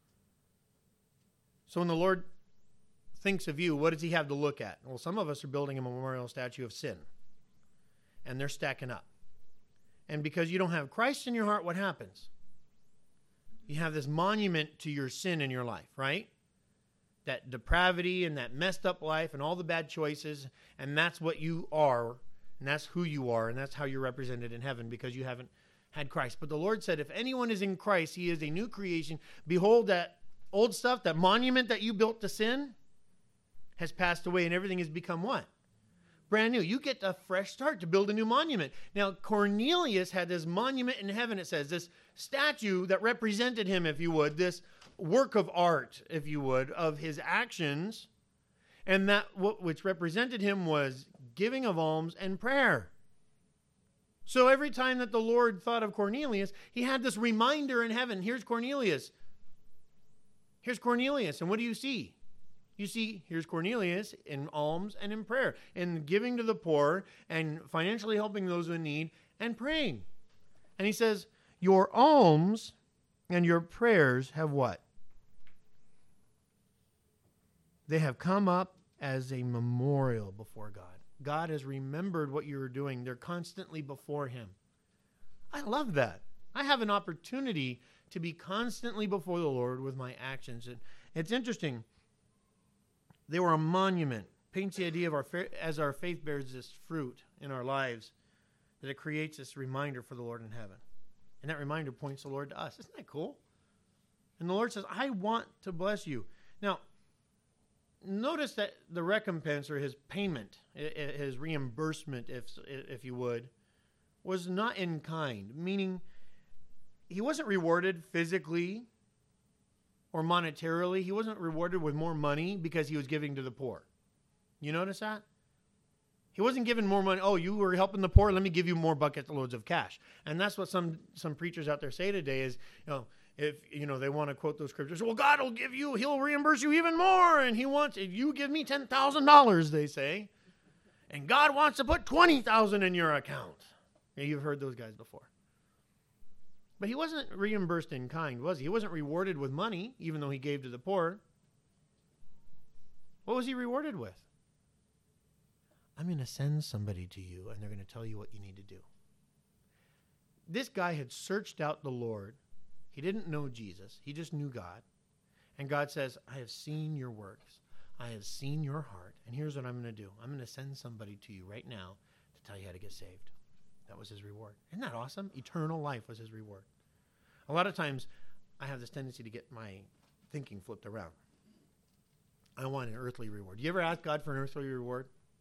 So when the Lord thinks of you, what does he have to look at? Well, some of us are building a memorial statue of sin, and they're stacking up. And because you don't have Christ in your heart, what happens? You have this monument to your sin in your life, right? That depravity and that messed up life and all the bad choices, and that's what you are, and that's who you are, and that's how you're represented in heaven because you haven't had Christ. But the Lord said, if anyone is in Christ, he is a new creation. Behold, that old stuff, that monument that you built to sin has passed away, and everything has become what? Brand new. You get a fresh start to build a new monument. Now, Cornelius had this monument in heaven, it says, this statue that represented him, if you would, this work of art, if you would, of his actions, and that which represented him was giving of alms and prayer. So every time that the Lord thought of Cornelius, he had this reminder in heaven. Here's Cornelius. Here's Cornelius. And what do you see? You see, here's Cornelius in alms and in prayer, in giving to the poor and financially helping those in need and praying. And he says, your alms and your prayers have what? They have come up as a memorial before God. God has remembered what you were doing. They're constantly before him. I love that. I have an opportunity to be constantly before the Lord with my actions. And it's interesting. They were a monument. Paints the idea of as our faith bears this fruit in our lives, that it creates this reminder for the Lord in heaven. And that reminder points the Lord to us. Isn't that cool? And the Lord says, I want to bless you. Now, notice that the recompense or his payment, his reimbursement, if you would, was not in kind, meaning he wasn't rewarded physically or monetarily. He wasn't rewarded with more money because he was giving to the poor. You notice that? He wasn't given more money. Oh, you were helping the poor. Let me give you more bucket loads of cash. And that's what some preachers out there say today is, if they want to quote those scriptures, well, God will give you, he'll reimburse you even more. And he wants, if you give me $10,000, they say, and God wants to put $20,000 in your account. Yeah, you've heard those guys before. But he wasn't reimbursed in kind, was he? He wasn't rewarded with money, even though he gave to the poor. What was he rewarded with? I'm going to send somebody to you, and they're going to tell you what you need to do. This guy had searched out the Lord. He didn't know Jesus. He just knew God. And God says, I have seen your works. I have seen your heart. And here's what I'm going to do. I'm going to send somebody to you right now to tell you how to get saved. That was his reward. Isn't that awesome? Eternal life was his reward. A lot of times, I have this tendency to get my thinking flipped around. I want an earthly reward. You ever ask God for an earthly reward?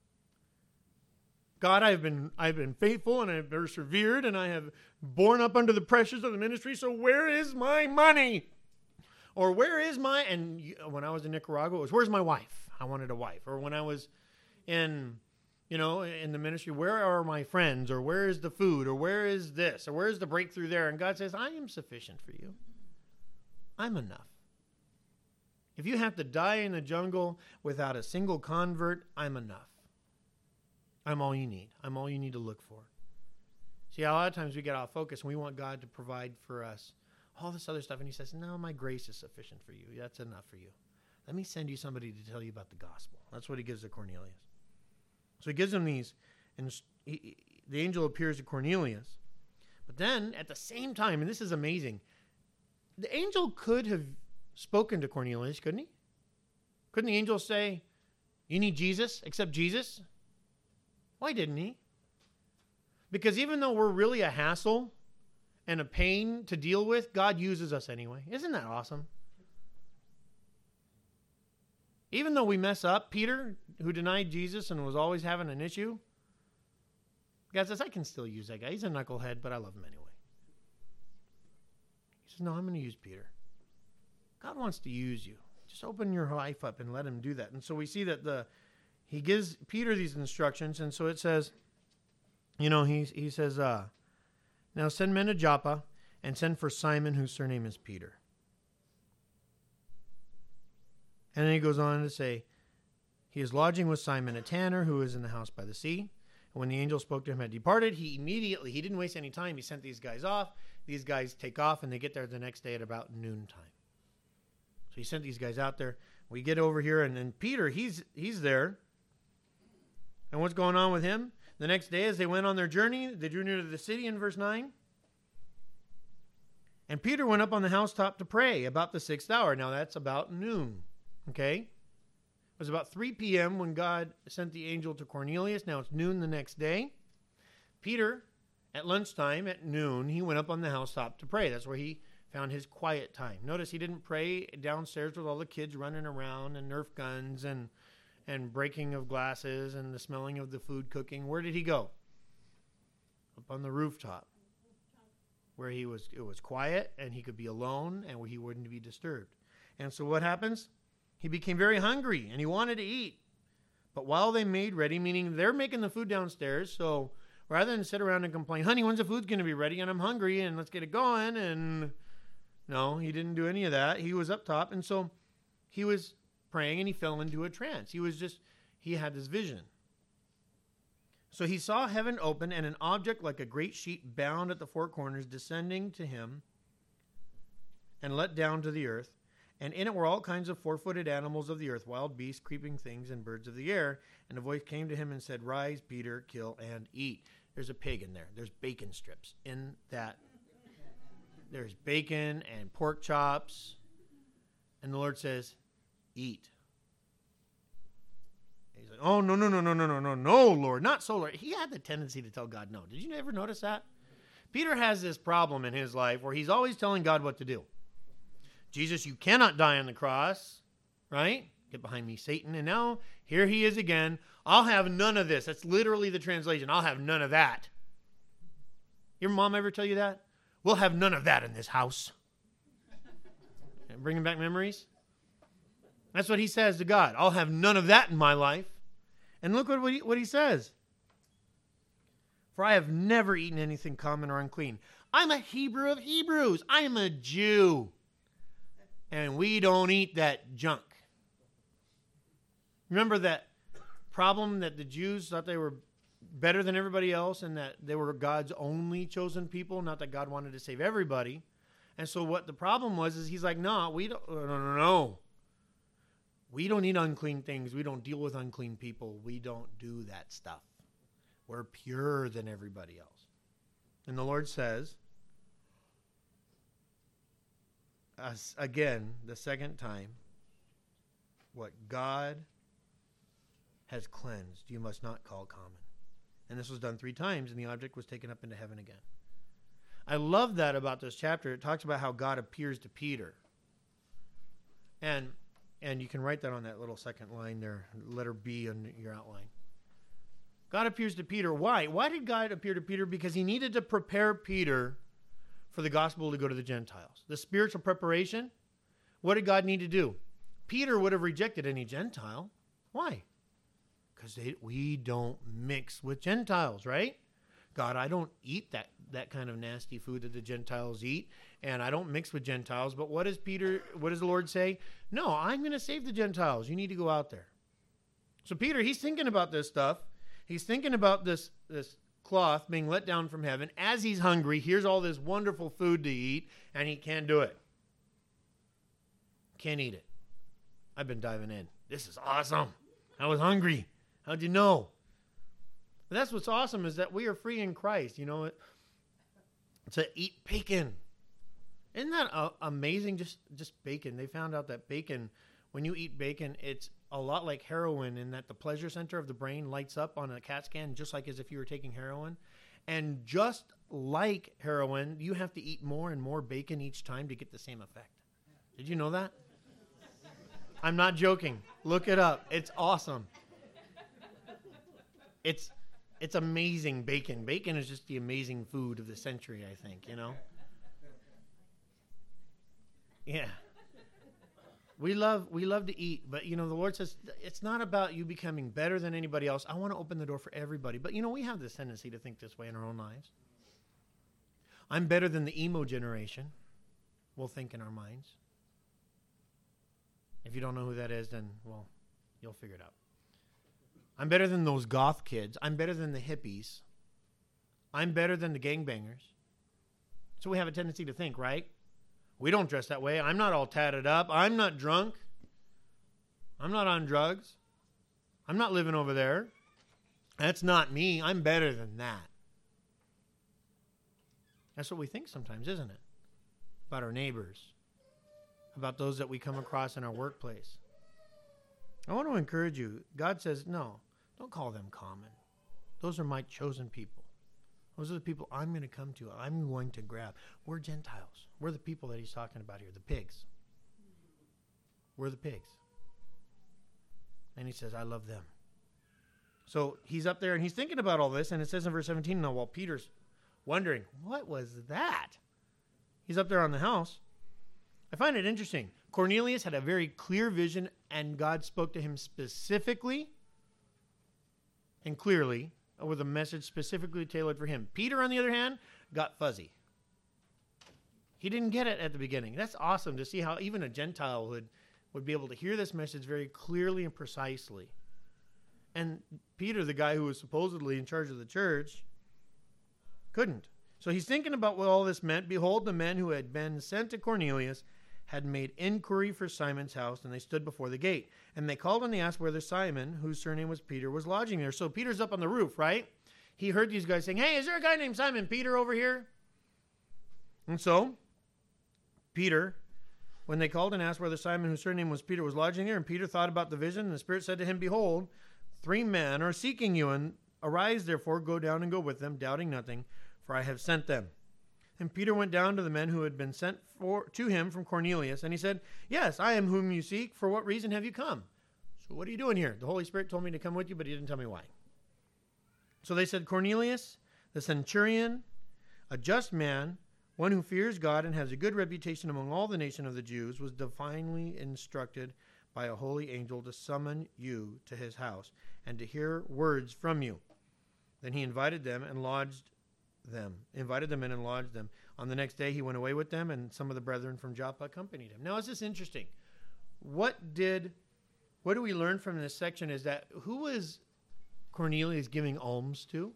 God, I've been faithful and I've persevered and I have borne up under the pressures of the ministry. So where is my money? Or where is my? And when I was in Nicaragua, it was, where's my wife? I wanted a wife. Or when I was in the ministry, where are my friends? Or where is the food? Or where is this? Or where is the breakthrough there? And God says, I am sufficient for you. I'm enough. If you have to die in the jungle without a single convert, I'm enough. I'm all you need. I'm all you need to look for. See, a lot of times we get off focus and we want God to provide for us all this other stuff. And he says, no, my grace is sufficient for you. That's enough for you. let me send you somebody to tell you about the gospel. That's what he gives to Cornelius. So he gives him these, and the angel appears to Cornelius. But then, at the same time, and this is amazing, the angel could have spoken to Cornelius, couldn't he? Couldn't the angel say, you need Jesus, accept Jesus? Why didn't he? Because even though we're really a hassle and a pain to deal with, God uses us anyway. Isn't that awesome? Even though we mess up, Peter, who denied Jesus and was always having an issue, God says, I can still use that guy. He's a knucklehead, but I love him anyway. He says, no, I'm going to use Peter. God wants to use you. Just open your life up and let him do that. And so we see that he gives Peter these instructions. And so it says, he says, now send men to Joppa and send for Simon, whose surname is Peter. And then he goes on to say, he is lodging with Simon, a tanner, who is in the house by the sea. And when the angel spoke to him had departed, he didn't waste any time. He sent these guys off. These guys take off, and they get there the next day at about noontime. So he sent these guys out there. We get over here, and then Peter, he's there. And what's going on with him? The next day, as they went on their journey, they drew near to the city in verse 9. And Peter went up on the housetop to pray about the 6th hour. Now, that's about noon. Okay? It was about 3 p.m. when God sent the angel to Cornelius. Now it's noon the next day. Peter, at lunchtime, at noon, he went up on the housetop to pray. That's where he found his quiet time. Notice he didn't pray downstairs with all the kids running around and Nerf guns and breaking of glasses and the smelling of the food cooking. Where did he go? Up on the rooftop, where it was quiet and he could be alone and where he wouldn't be disturbed. And so what happens? He became very hungry, and he wanted to eat. But while they made ready, meaning they're making the food downstairs, so rather than sit around and complain, honey, when's the food's going to be ready, and I'm hungry, and let's get it going, and no, he didn't do any of that. He was up top, and so he was praying, and he fell into a trance. He had this vision. So he saw heaven open, and an object like a great sheet bound at the four corners descending to him and let down to the earth. And in it were all kinds of four-footed animals of the earth, wild beasts, creeping things, and birds of the air. And a voice came to him and said, rise, Peter, kill and eat. There's a pig in there. There's bacon strips in that. There's bacon and pork chops. And the Lord says, eat. And he's like, oh, no, Lord, not so, Lord. He had the tendency to tell God no. Did you ever notice that? Peter has this problem in his life where he's always telling God what to do. Jesus, you cannot die on the cross, right? Get behind me, Satan. And now, here he is again. I'll have none of this. That's literally the translation. I'll have none of that. Your mom ever tell you that? We'll have none of that in this house. Bringing back memories? That's what he says to God. I'll have none of that in my life. And look what he says. For I have never eaten anything common or unclean. I'm a Hebrew of Hebrews. I'm a Jew. And we don't eat that junk. Remember that problem that the Jews thought they were better than everybody else and that they were God's only chosen people, not that God wanted to save everybody. And so what the problem was is he's like, no. We don't eat unclean things. We don't deal with unclean people. We don't do that stuff. We're purer than everybody else. And the Lord says, again, the second time, what God has cleansed, you must not call common. And this was done 3 times, and the object was taken up into heaven again. I love that about this chapter. It talks about how God appears to Peter. And you can write that on that little second line there, letter B on your outline. God appears to Peter. Why? Why did God appear to Peter? Because he needed to prepare Peter for the gospel to go to the Gentiles. The spiritual preparation. What did God need to do? Peter would have rejected any Gentile. Why? Because we don't mix with Gentiles, right? God, I don't eat that kind of nasty food that the Gentiles eat, and I don't mix with Gentiles. But what does the Lord say? No, I'm going to save the Gentiles. You need to go out there. So Peter, he's thinking about this stuff. He's thinking about this cloth being let down from heaven. As he's hungry, here's all this wonderful food to eat, and he can't do it. Can't eat it. I've been diving in. This is awesome. I was hungry. How'd you know? But that's what's awesome is that we are free in Christ. You know, to eat bacon. Isn't that amazing? Just bacon. They found out that bacon, when you eat bacon, it's a lot like heroin in that the pleasure center of the brain lights up on a CAT scan, just like as if you were taking heroin. And just like heroin, you have to eat more and more bacon each time to get the same effect. Did you know that? I'm not joking. Look it up. It's awesome. It's amazing bacon. Bacon is just the amazing food of the century, I think, you know? Yeah. We love to eat, but, you know, the Lord says it's not about you becoming better than anybody else. I want to open the door for everybody. But, you know, we have this tendency to think this way in our own lives. I'm better than the emo generation. We'll think in our minds. If you don't know who that is, then, well, you'll figure it out. I'm better than those goth kids. I'm better than the hippies. I'm better than the gangbangers. So we have a tendency to think, right? We don't dress that way. I'm not all tatted up. I'm not drunk. I'm not on drugs. I'm not living over there. That's not me. I'm better than that. That's what we think sometimes, isn't it? About our neighbors. About those that we come across in our workplace. I want to encourage you. God says, no, don't call them common. Those are my chosen people. Those are the people I'm going to come to. I'm going to grab. We're Gentiles. We're the people that he's talking about here, the pigs. We're the pigs. And he says, I love them. So he's up there and he's thinking about all this. And it says in verse 17, now while Peter's wondering, what was that? He's up there on the house. I find it interesting. Cornelius had a very clear vision and God spoke to him specifically and clearly with a message specifically tailored for him. Peter, on the other hand, got fuzzy. He didn't get it at the beginning. That's awesome to see how even a Gentile would be able to hear this message very clearly and precisely. And Peter, the guy who was supposedly in charge of the church, couldn't. So he's thinking about what all this meant. Behold, the men who had been sent to Cornelius had made inquiry for Simon's house, and they stood before the gate. And they called and they asked whether Simon, whose surname was Peter, was lodging there. So Peter's up on the roof, right? He heard these guys saying, hey, is there a guy named Simon Peter over here? And so Peter, when they called and asked whether Simon, whose surname was Peter, was lodging there, and Peter thought about the vision, and the Spirit said to him, behold, 3 men are seeking you, and arise, therefore, go down and go with them, doubting nothing, for I have sent them. And Peter went down to the men who had been sent to him from Cornelius, and he said, yes, I am whom you seek. For what reason have you come? So what are you doing here? The Holy Spirit told me to come with you, but he didn't tell me why. So they said, Cornelius, the centurion, a just man, one who fears God and has a good reputation among all the nation of the Jews, was divinely instructed by a holy angel to summon you to his house and to hear words from you. Then he invited them in and lodged them. On the next day, he went away with them, and some of the brethren from Joppa accompanied him. Now, is this interesting? What do we learn from this section is that who was Cornelius giving alms to?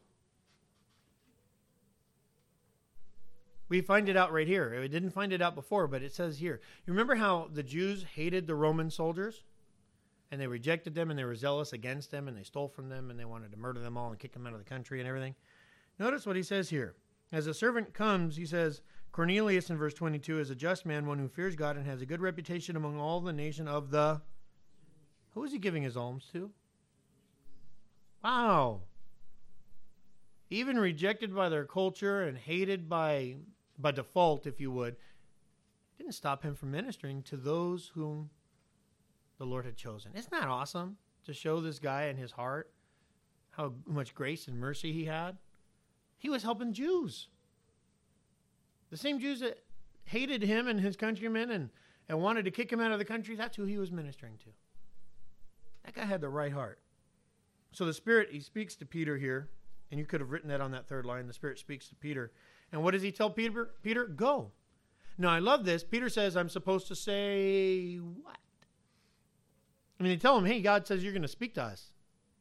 We find it out right here. We didn't find it out before, but it says here. You remember how the Jews hated the Roman soldiers? And they rejected them, and they were zealous against them, and they stole from them, and they wanted to murder them all and kick them out of the country and everything. Notice what he says here. As a servant comes, he says, Cornelius in verse 22 is a just man, one who fears God and has a good reputation among all the nation of the... Who is he giving his alms to? Wow. Even rejected by their culture and hated by default, if you would, didn't stop him from ministering to those whom the Lord had chosen. Isn't that awesome to show this guy in his heart how much grace and mercy he had? He was helping Jews. The same Jews that hated him and his countrymen and wanted to kick him out of the country, that's who he was ministering to. That guy had the right heart. So the Spirit, he speaks to Peter here, and you could have written that on that third line. The Spirit speaks to Peter. And what does he tell Peter? Peter, go. Now, I love this. Peter says, I'm supposed to say what? I mean, they tell him, hey, God says you're going to speak to us.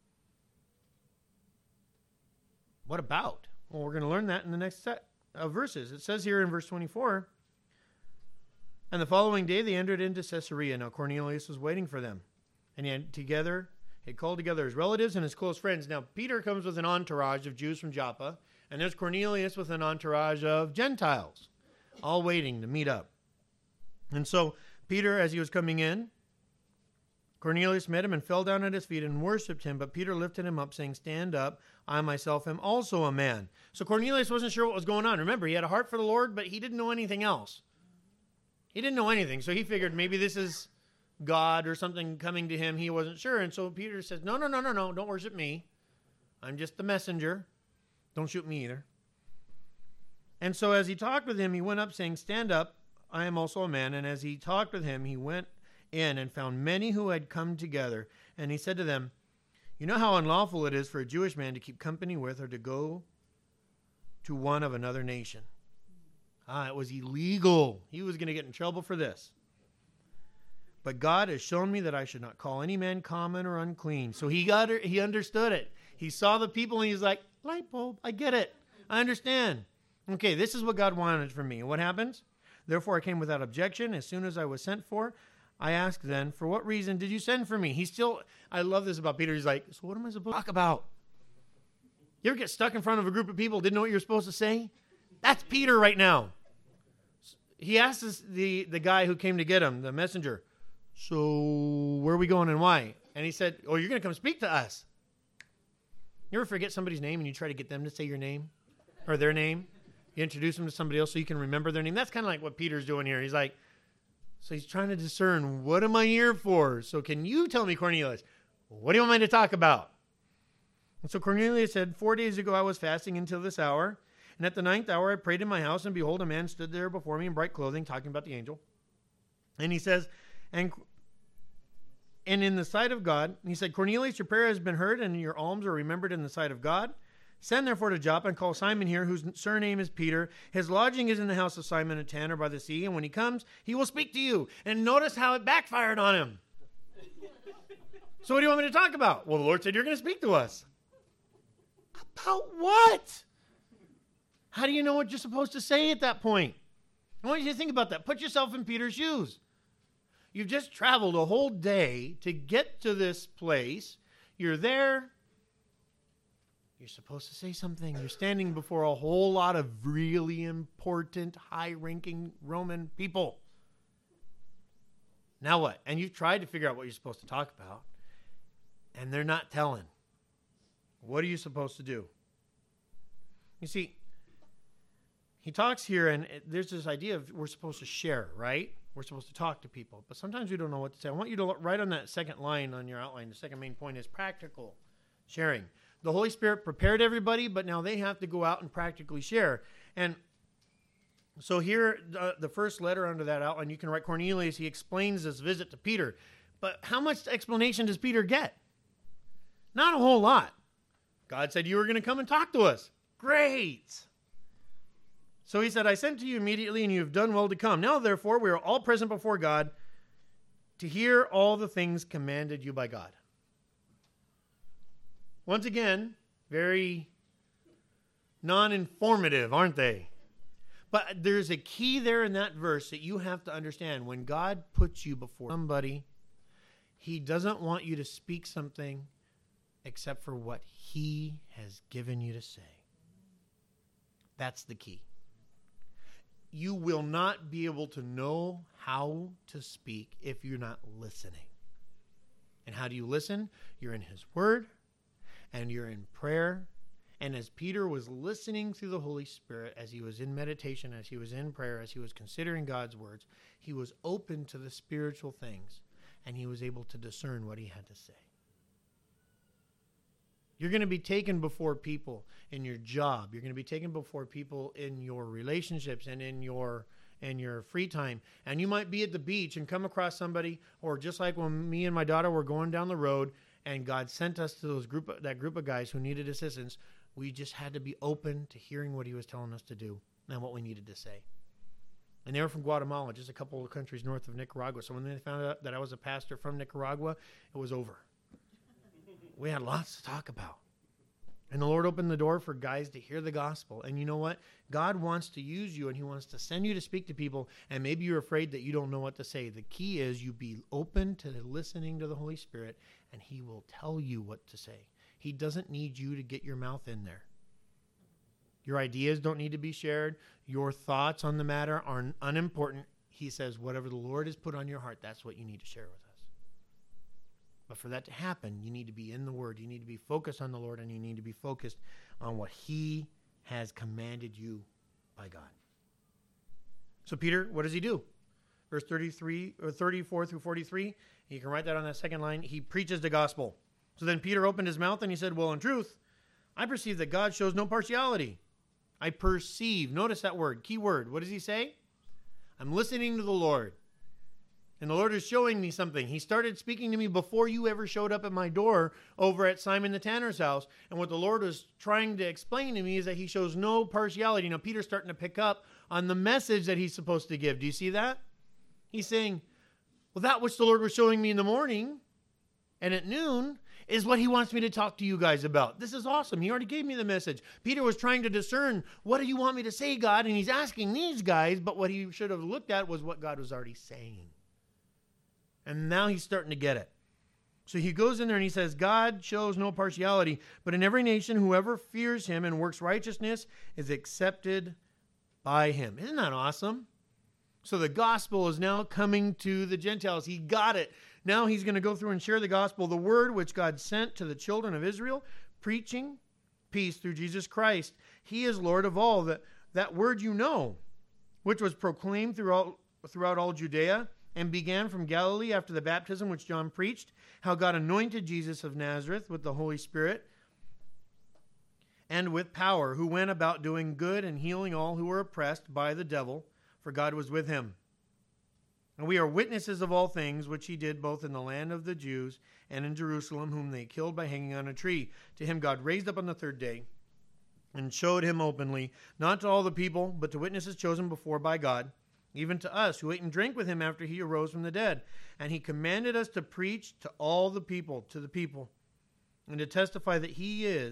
What about? Well, we're going to learn that in the next set of verses. It says here in verse 24, And the following day they entered into Caesarea. Now Cornelius was waiting for them. And he called together his relatives and his close friends. Now Peter comes with an entourage of Jews from Joppa. And there's Cornelius with an entourage of Gentiles, all waiting to meet up. And so Peter, as he was coming in, Cornelius met him and fell down at his feet and worshipped him. But Peter lifted him up, saying, "Stand up, I myself am also a man." So Cornelius wasn't sure what was going on. Remember, he had a heart for the Lord, but he didn't know anything else. He didn't know anything. So he figured maybe this is God or something coming to him. He wasn't sure. And so Peter says, no, don't worship me. I'm just the messenger. Don't shoot me either. And so as he talked with him, he went up saying, "Stand up, I am also a man." And as he talked with him, he went in and found many who had come together. And he said to them, "You know how unlawful it is for a Jewish man to keep company with or to go to one of another nation." It was illegal. He was going to get in trouble for this. "But God has shown me that I should not call any man common or unclean." So he understood it. He saw the people and he's like, light bulb, I get it. I understand. Okay, this is what God wanted from me. And what happens? "Therefore I came without objection. As soon as I was sent for, I asked then, 'For what reason did you send for me?'" I love this about Peter. He's like, "So what am I supposed to talk about?" You ever get stuck in front of a group of people, didn't know what you're supposed to say? That's Peter right now. He asks the guy who came to get him, the messenger, "So where are we going and why?" And he said, "Oh, you're going to come speak to us." You ever forget somebody's name and you try to get them to say your name or their name? You introduce them to somebody else so you can remember their name. That's kind of like what Peter's doing here. He's like, so he's trying to discern, what am I here for? So can you tell me, Cornelius, what do you want me to talk about? And so Cornelius said, 4 days ago I was fasting until this hour. And at the 9th hour I prayed in my house, and behold, a man stood there before me in bright clothing, talking about the angel. And he says, and in the sight of God, he said, "Cornelius, your prayer has been heard, and your alms are remembered in the sight of God. Send therefore to Joppa and call Simon here, whose surname is Peter. His lodging is in the house of Simon a tanner by the sea, and when he comes, he will speak to you." And notice how it backfired on him. "So what do you want me to talk about?" "Well, the Lord said you're going to speak to us." About what? How do you know what you're supposed to say at that point? I want you to think about that. Put yourself in Peter's shoes. You've just traveled a whole day to get to this place. You're there. You're supposed to say something. You're standing before a whole lot of really important, high-ranking Roman people. Now what? And you've tried to figure out what you're supposed to talk about, and they're not telling. What are you supposed to do? You see, he talks here, and there's this idea of we're supposed to share, right? We're supposed to talk to people, but sometimes we don't know what to say. I want you to write on that second line on your outline. The second main point is practical sharing. The Holy Spirit prepared everybody, but now they have to go out and practically share. And so here, the first letter under that outline, you can write Cornelius. He explains this visit to Peter. But how much explanation does Peter get? Not a whole lot. God said you were going to come and talk to us. Great. So he said, "I sent to you immediately, and you have done well to come. Now, therefore, we are all present before God to hear all the things commanded you by God." Once again, very non-informative, aren't they? But there's a key there in that verse that you have to understand. When God puts you before somebody, he doesn't want you to speak something except for what he has given you to say. That's the key. You will not be able to know how to speak if you're not listening. And how do you listen? You're in his word, and you're in prayer. And as Peter was listening through the Holy Spirit, as he was in meditation, as he was in prayer, as he was considering God's words, he was open to the spiritual things, and he was able to discern what he had to say. You're going to be taken before people in your job. You're going to be taken before people in your relationships and in your free time. And you might be at the beach and come across somebody, or just like when me and my daughter were going down the road and God sent us to that group of guys who needed assistance. We just had to be open to hearing what he was telling us to do and what we needed to say. And they were from Guatemala, just a couple of countries north of Nicaragua. So when they found out that I was a pastor from Nicaragua, it was over. We had lots to talk about. And the Lord opened the door for guys to hear the gospel. And you know what? God wants to use you, and he wants to send you to speak to people. And maybe you're afraid that you don't know what to say. The key is you be open to listening to the Holy Spirit, and he will tell you what to say. He doesn't need you to get your mouth in there. Your ideas don't need to be shared. Your thoughts on the matter are unimportant. He says, whatever the Lord has put on your heart, that's what you need to share with us. But for that to happen, you need to be in the Word. You need to be focused on the Lord, and you need to be focused on what he has commanded you by God. So Peter, what does he do? Verse 34 through 43, you can write that on that second line. He preaches the gospel. So then Peter opened his mouth and he said, well, in truth, I perceive that God shows no partiality. I perceive. Notice that word, key word. What does he say? I'm listening to the Lord. And the Lord is showing me something. He started speaking to me before you ever showed up at my door over at Simon the Tanner's house. And what the Lord was trying to explain to me is that he shows no partiality. Now, Peter's starting to pick up on the message that he's supposed to give. Do you see that? He's saying, well, that which the Lord was showing me in the morning and at noon is what he wants me to talk to you guys about. This is awesome. He already gave me the message. Peter was trying to discern, what do you want me to say, God? And he's asking these guys, but what he should have looked at was what God was already saying. And now he's starting to get it. So he goes in there and he says, God shows no partiality, but in every nation, whoever fears him and works righteousness is accepted by him. Isn't that awesome? So the gospel is now coming to the Gentiles. He got it. Now he's going to go through and share the gospel, the word which God sent to the children of Israel, preaching peace through Jesus Christ. He is Lord of all. That word you know, which was proclaimed throughout all Judea, and began from Galilee after the baptism which John preached, how God anointed Jesus of Nazareth with the Holy Spirit and with power, who went about doing good and healing all who were oppressed by the devil, for God was with him. And we are witnesses of all things which he did both in the land of the Jews and in Jerusalem, whom they killed by hanging on a tree. To him God raised up on the third day and showed him openly, not to all the people, but to witnesses chosen before by God, even to us who ate and drank with him after he arose from the dead. And he commanded us to preach to all the people, and to testify that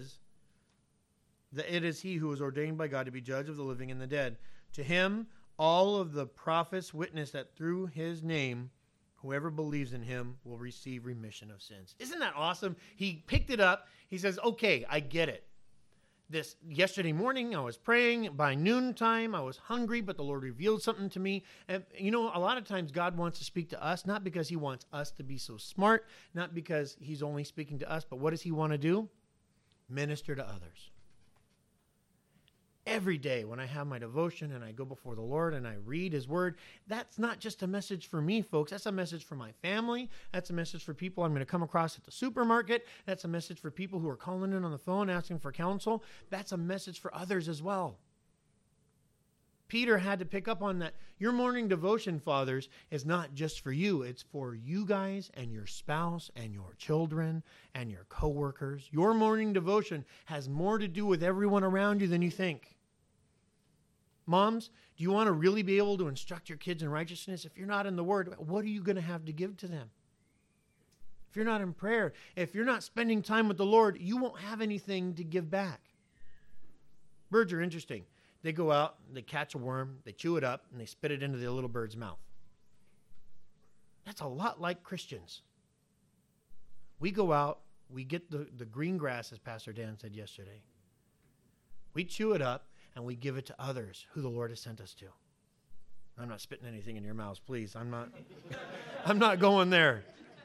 it is he who was ordained by God to be judge of the living and the dead. To him, all of the prophets witness that through his name, whoever believes in him will receive remission of sins. Isn't that awesome? He picked it up. He says, okay, I get it. Yesterday morning, I was praying. By noontime, I was hungry, but the Lord revealed something to me. And, you know, a lot of times God wants to speak to us, not because he wants us to be so smart, not because he's only speaking to us, but what does he want to do? Minister to others. Every day when I have my devotion and I go before the Lord and I read his word, that's not just a message for me, folks. That's a message for my family. That's a message for people I'm going to come across at the supermarket. That's a message for people who are calling in on the phone asking for counsel. That's a message for others as well. Peter had to pick up on that. Your morning devotion, fathers, is not just for you. It's for you guys and your spouse and your children and your coworkers. Your morning devotion has more to do with everyone around you than you think. Moms, do you want to really be able to instruct your kids in righteousness? If you're not in the Word, what are you going to have to give to them? If you're not in prayer, if you're not spending time with the Lord, you won't have anything to give back. Birds are interesting. They go out, they catch a worm, they chew it up, and they spit it into the little bird's mouth. That's a lot like Christians. We go out, we get the green grass, as Pastor Dan said yesterday. We chew it up, and we give it to others who the Lord has sent us to. I'm not spitting anything in your mouths, please. I'm not going there.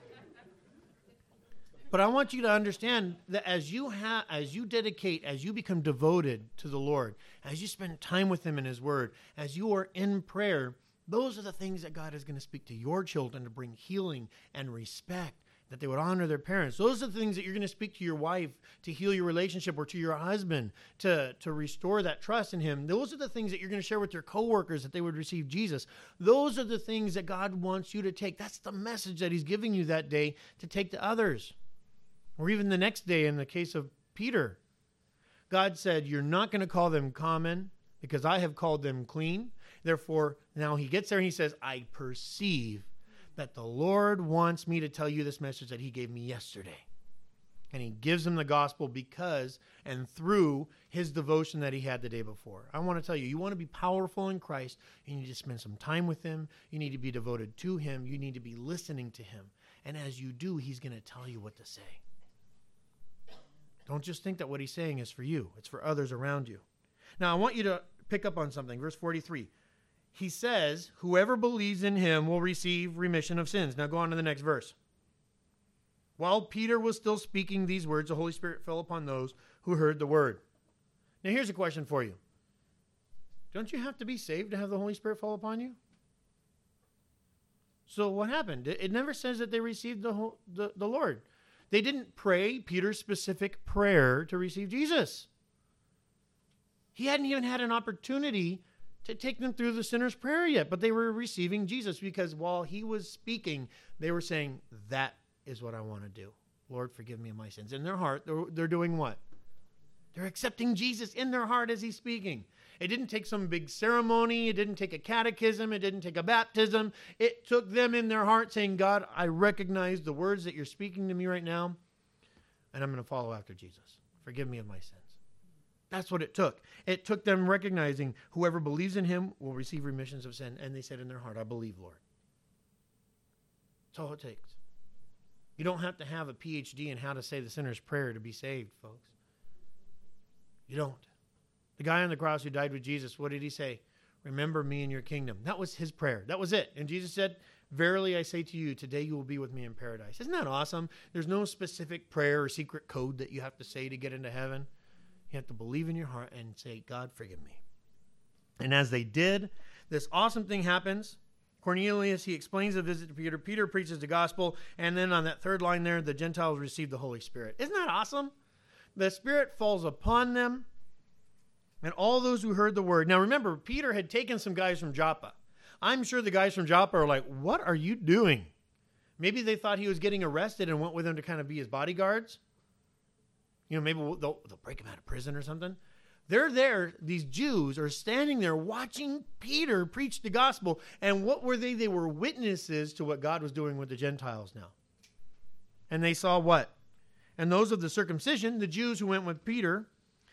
But I want you to understand that as you dedicate, as you become devoted to the Lord, as you spend time with him in his word, as you are in prayer, those are the things that God is going to speak to your children to bring healing and respect, that they would honor their parents. Those are the things that you're going to speak to your wife to heal your relationship, or to your husband to restore that trust in him. Those are the things that you're going to share with your coworkers, that they would receive Jesus. Those are the things that God wants you to take. That's the message that he's giving you that day to take to others. Or even the next day in the case of Peter, God said, you're not going to call them common because I have called them clean. Therefore, now he gets there and he says, I perceive that the Lord wants me to tell you this message that he gave me yesterday. And he gives him the gospel because and through his devotion that he had the day before. I want to tell you, you want to be powerful in Christ, you need to spend some time with him. You need to be devoted to him. You need to be listening to him. And as you do, he's going to tell you what to say. Don't just think that what he's saying is for you. It's for others around you. Now, I want you to pick up on something. Verse 43. He says, whoever believes in him will receive remission of sins. Now go on to the next verse. While Peter was still speaking these words, the Holy Spirit fell upon those who heard the word. Now here's a question for you. Don't you have to be saved to have the Holy Spirit fall upon you? So what happened? It never says that they received the Lord. They didn't pray Peter's specific prayer to receive Jesus. He hadn't even had an opportunity to take them through the sinner's prayer yet, but they were receiving Jesus because while he was speaking, they were saying, that is what I want to do. Lord, forgive me of my sins. In their heart, they're doing what? They're accepting Jesus in their heart as he's speaking. It didn't take some big ceremony. It didn't take a catechism. It didn't take a baptism. It took them in their heart saying, God, I recognize the words that you're speaking to me right now, and I'm going to follow after Jesus. Forgive me of my sins. That's what it took. It took them recognizing whoever believes in him will receive remissions of sin. And they said in their heart, I believe, Lord. That's all it takes. You don't have to have a PhD in how to say the sinner's prayer to be saved, folks. You don't. The guy on the cross who died with Jesus, what did he say? Remember me in your kingdom. That was his prayer. That was it. And Jesus said, verily I say to you, today you will be with me in paradise. Isn't that awesome? There's no specific prayer or secret code that you have to say to get into heaven. You have to believe in your heart and say, God, forgive me. And as they did, this awesome thing happens. Cornelius, he explains the visit to Peter. Peter preaches the gospel. And then on that third line there, the Gentiles receive the Holy Spirit. Isn't that awesome? The Spirit falls upon them and all those who heard the word. Now remember, Peter had taken some guys from Joppa. I'm sure the guys from Joppa are like, what are you doing? Maybe they thought he was getting arrested and went with him to kind of be his bodyguards. You know, maybe they'll break him out of prison or something. They're there. These Jews are standing there watching Peter preach the gospel. And what were they? They were witnesses to what God was doing with the Gentiles now. And they saw what? And those of the circumcision, the Jews who went with Peter,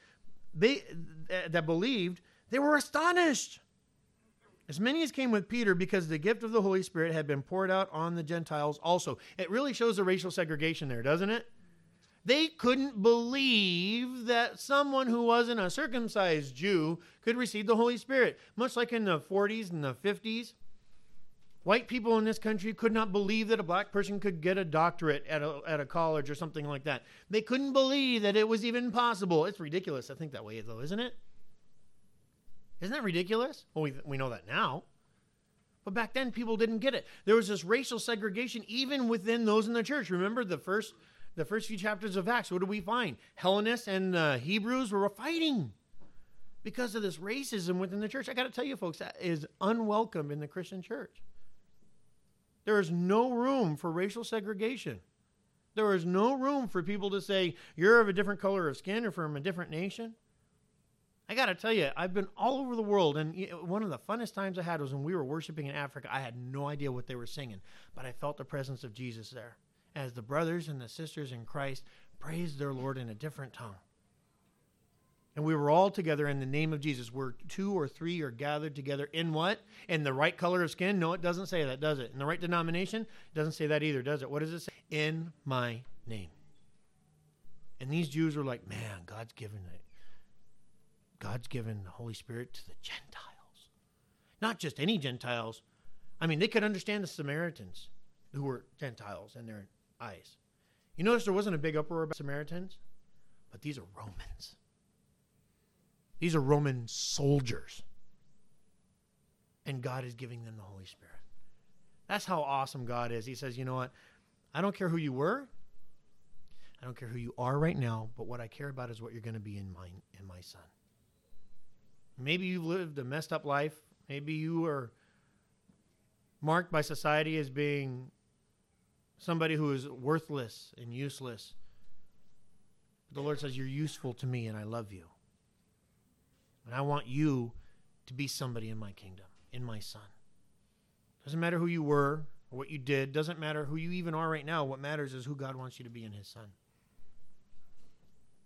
that believed, they were astonished. As many as came with Peter because the gift of the Holy Spirit had been poured out on the Gentiles also. It really shows the racial segregation there, doesn't it? They couldn't believe that someone who wasn't a circumcised Jew could receive the Holy Spirit. Much like in the 40s and the 50s, white people in this country could not believe that a black person could get a doctorate at a college or something like that. They couldn't believe that it was even possible. It's ridiculous to think that way, though, isn't it? Isn't that ridiculous? Well, we know that now. But back then, people didn't get it. There was this racial segregation even within those in the church. Remember the first few chapters of Acts, what do we find? Hellenists and Hebrews were fighting because of this racism within the church. I got to tell you, folks, that is unwelcome in the Christian church. There is no room for racial segregation. There is no room for people to say, you're of a different color of skin or from a different nation. I got to tell you, I've been all over the world, and one of the funnest times I had was when we were worshiping in Africa. I had no idea what they were singing, but I felt the presence of Jesus there as the brothers and the sisters in Christ praised their Lord in a different tongue. And we were all together in the name of Jesus. Where 2 or 3 are gathered together in what? In the right color of skin? No, it doesn't say that, does it? In the right denomination? It doesn't say that either, does it? What does it say? In my name. And these Jews were like, man, God's given the Holy Spirit to the Gentiles. Not just any Gentiles. I mean, they could understand the Samaritans who were Gentiles in their eyes. You notice there wasn't a big uproar about Samaritans? But these are Romans. These are Roman soldiers. And God is giving them the Holy Spirit. That's how awesome God is. He says, you know what? I don't care who you were. I don't care who you are right now. But what I care about is what you're going to be in my Son. Maybe you've lived a messed up life. Maybe you are marked by society as being somebody who is worthless and useless. But the Lord says, you're useful to me and I love you. And I want you to be somebody in my kingdom, in my Son. Doesn't matter who you were or what you did. Doesn't matter who you even are right now. What matters is who God wants you to be in his Son.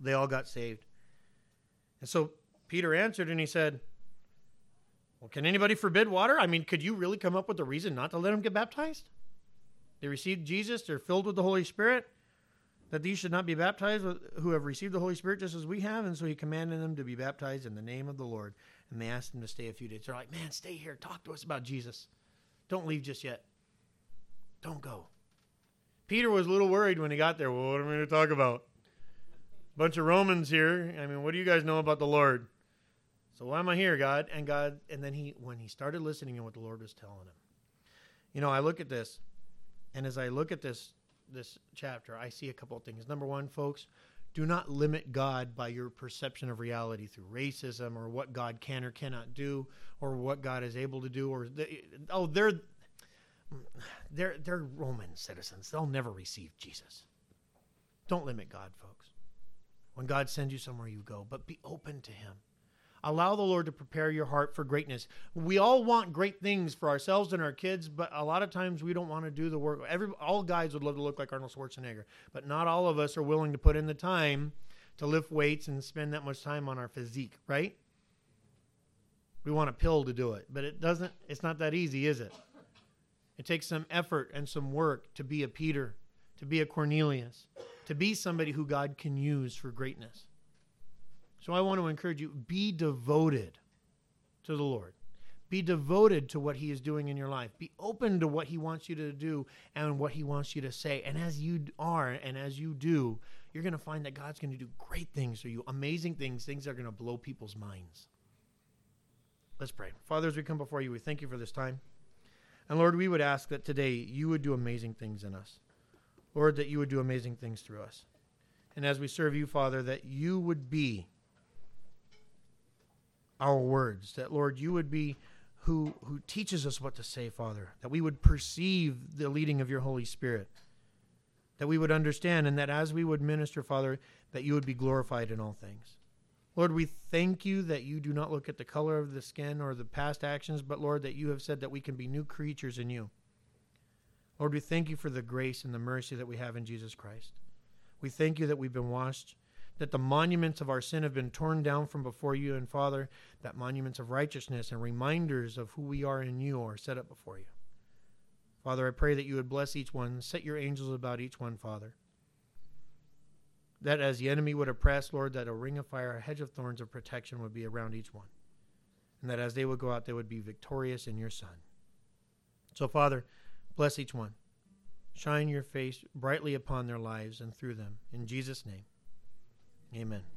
They all got saved. And so Peter answered and he said, well, can anybody forbid water? I mean, could you really come up with a reason not to let them get baptized? They received Jesus. They're filled with the Holy Spirit. That these should not be baptized who have received the Holy Spirit just as we have. And so he commanded them to be baptized in the name of the Lord. And they asked him to stay a few days. They're like, man, stay here. Talk to us about Jesus. Don't leave just yet. Don't go. Peter was a little worried when he got there. Well, what am I going to talk about? Bunch of Romans here. I mean, what do you guys know about the Lord? So why am I here, God? And then when he started listening to what the Lord was telling him. You know, I look at this, and as I look at this chapter, I see a couple of things. Number one, folks, do not limit God by your perception of reality through racism or what God can or cannot do or what God is able to do. They're Roman citizens. They'll never receive Jesus. Don't limit God, folks. When God sends you somewhere, you go, but be open to him. Allow the Lord to prepare your heart for greatness. We all want great things for ourselves and our kids, but a lot of times we don't want to do the work. All guys would love to look like Arnold Schwarzenegger, but not all of us are willing to put in the time to lift weights and spend that much time on our physique, right? We want a pill to do it, but it's not that easy, is it? It takes some effort and some work to be a Peter, to be a Cornelius, to be somebody who God can use for greatness. So I want to encourage you, be devoted to the Lord. Be devoted to what he is doing in your life. Be open to what he wants you to do and what he wants you to say. And as you are and as you do, you're going to find that God's going to do great things for you, amazing things that are going to blow people's minds. Let's pray. Father, as we come before you, we thank you for this time. And Lord, we would ask that today you would do amazing things in us. Lord, that you would do amazing things through us. And as we serve you, Father, that you would be our words, that, Lord, you would be who teaches us what to say, Father, that we would perceive the leading of your Holy Spirit, that we would understand, and that as we would minister, Father, that you would be glorified in all things. Lord, we thank you that you do not look at the color of the skin or the past actions, but, Lord, that you have said that we can be new creatures in you. Lord, we thank you for the grace and the mercy that we have in Jesus Christ. We thank you that we've been washed, that the monuments of our sin have been torn down from before you, and Father, that monuments of righteousness and reminders of who we are in you are set up before you. Father, I pray that you would bless each one, set your angels about each one, Father. That as the enemy would oppress, Lord, that a ring of fire, a hedge of thorns of protection would be around each one. And that as they would go out, they would be victorious in your Son. So, Father, bless each one. Shine your face brightly upon their lives and through them. In Jesus' name, amen.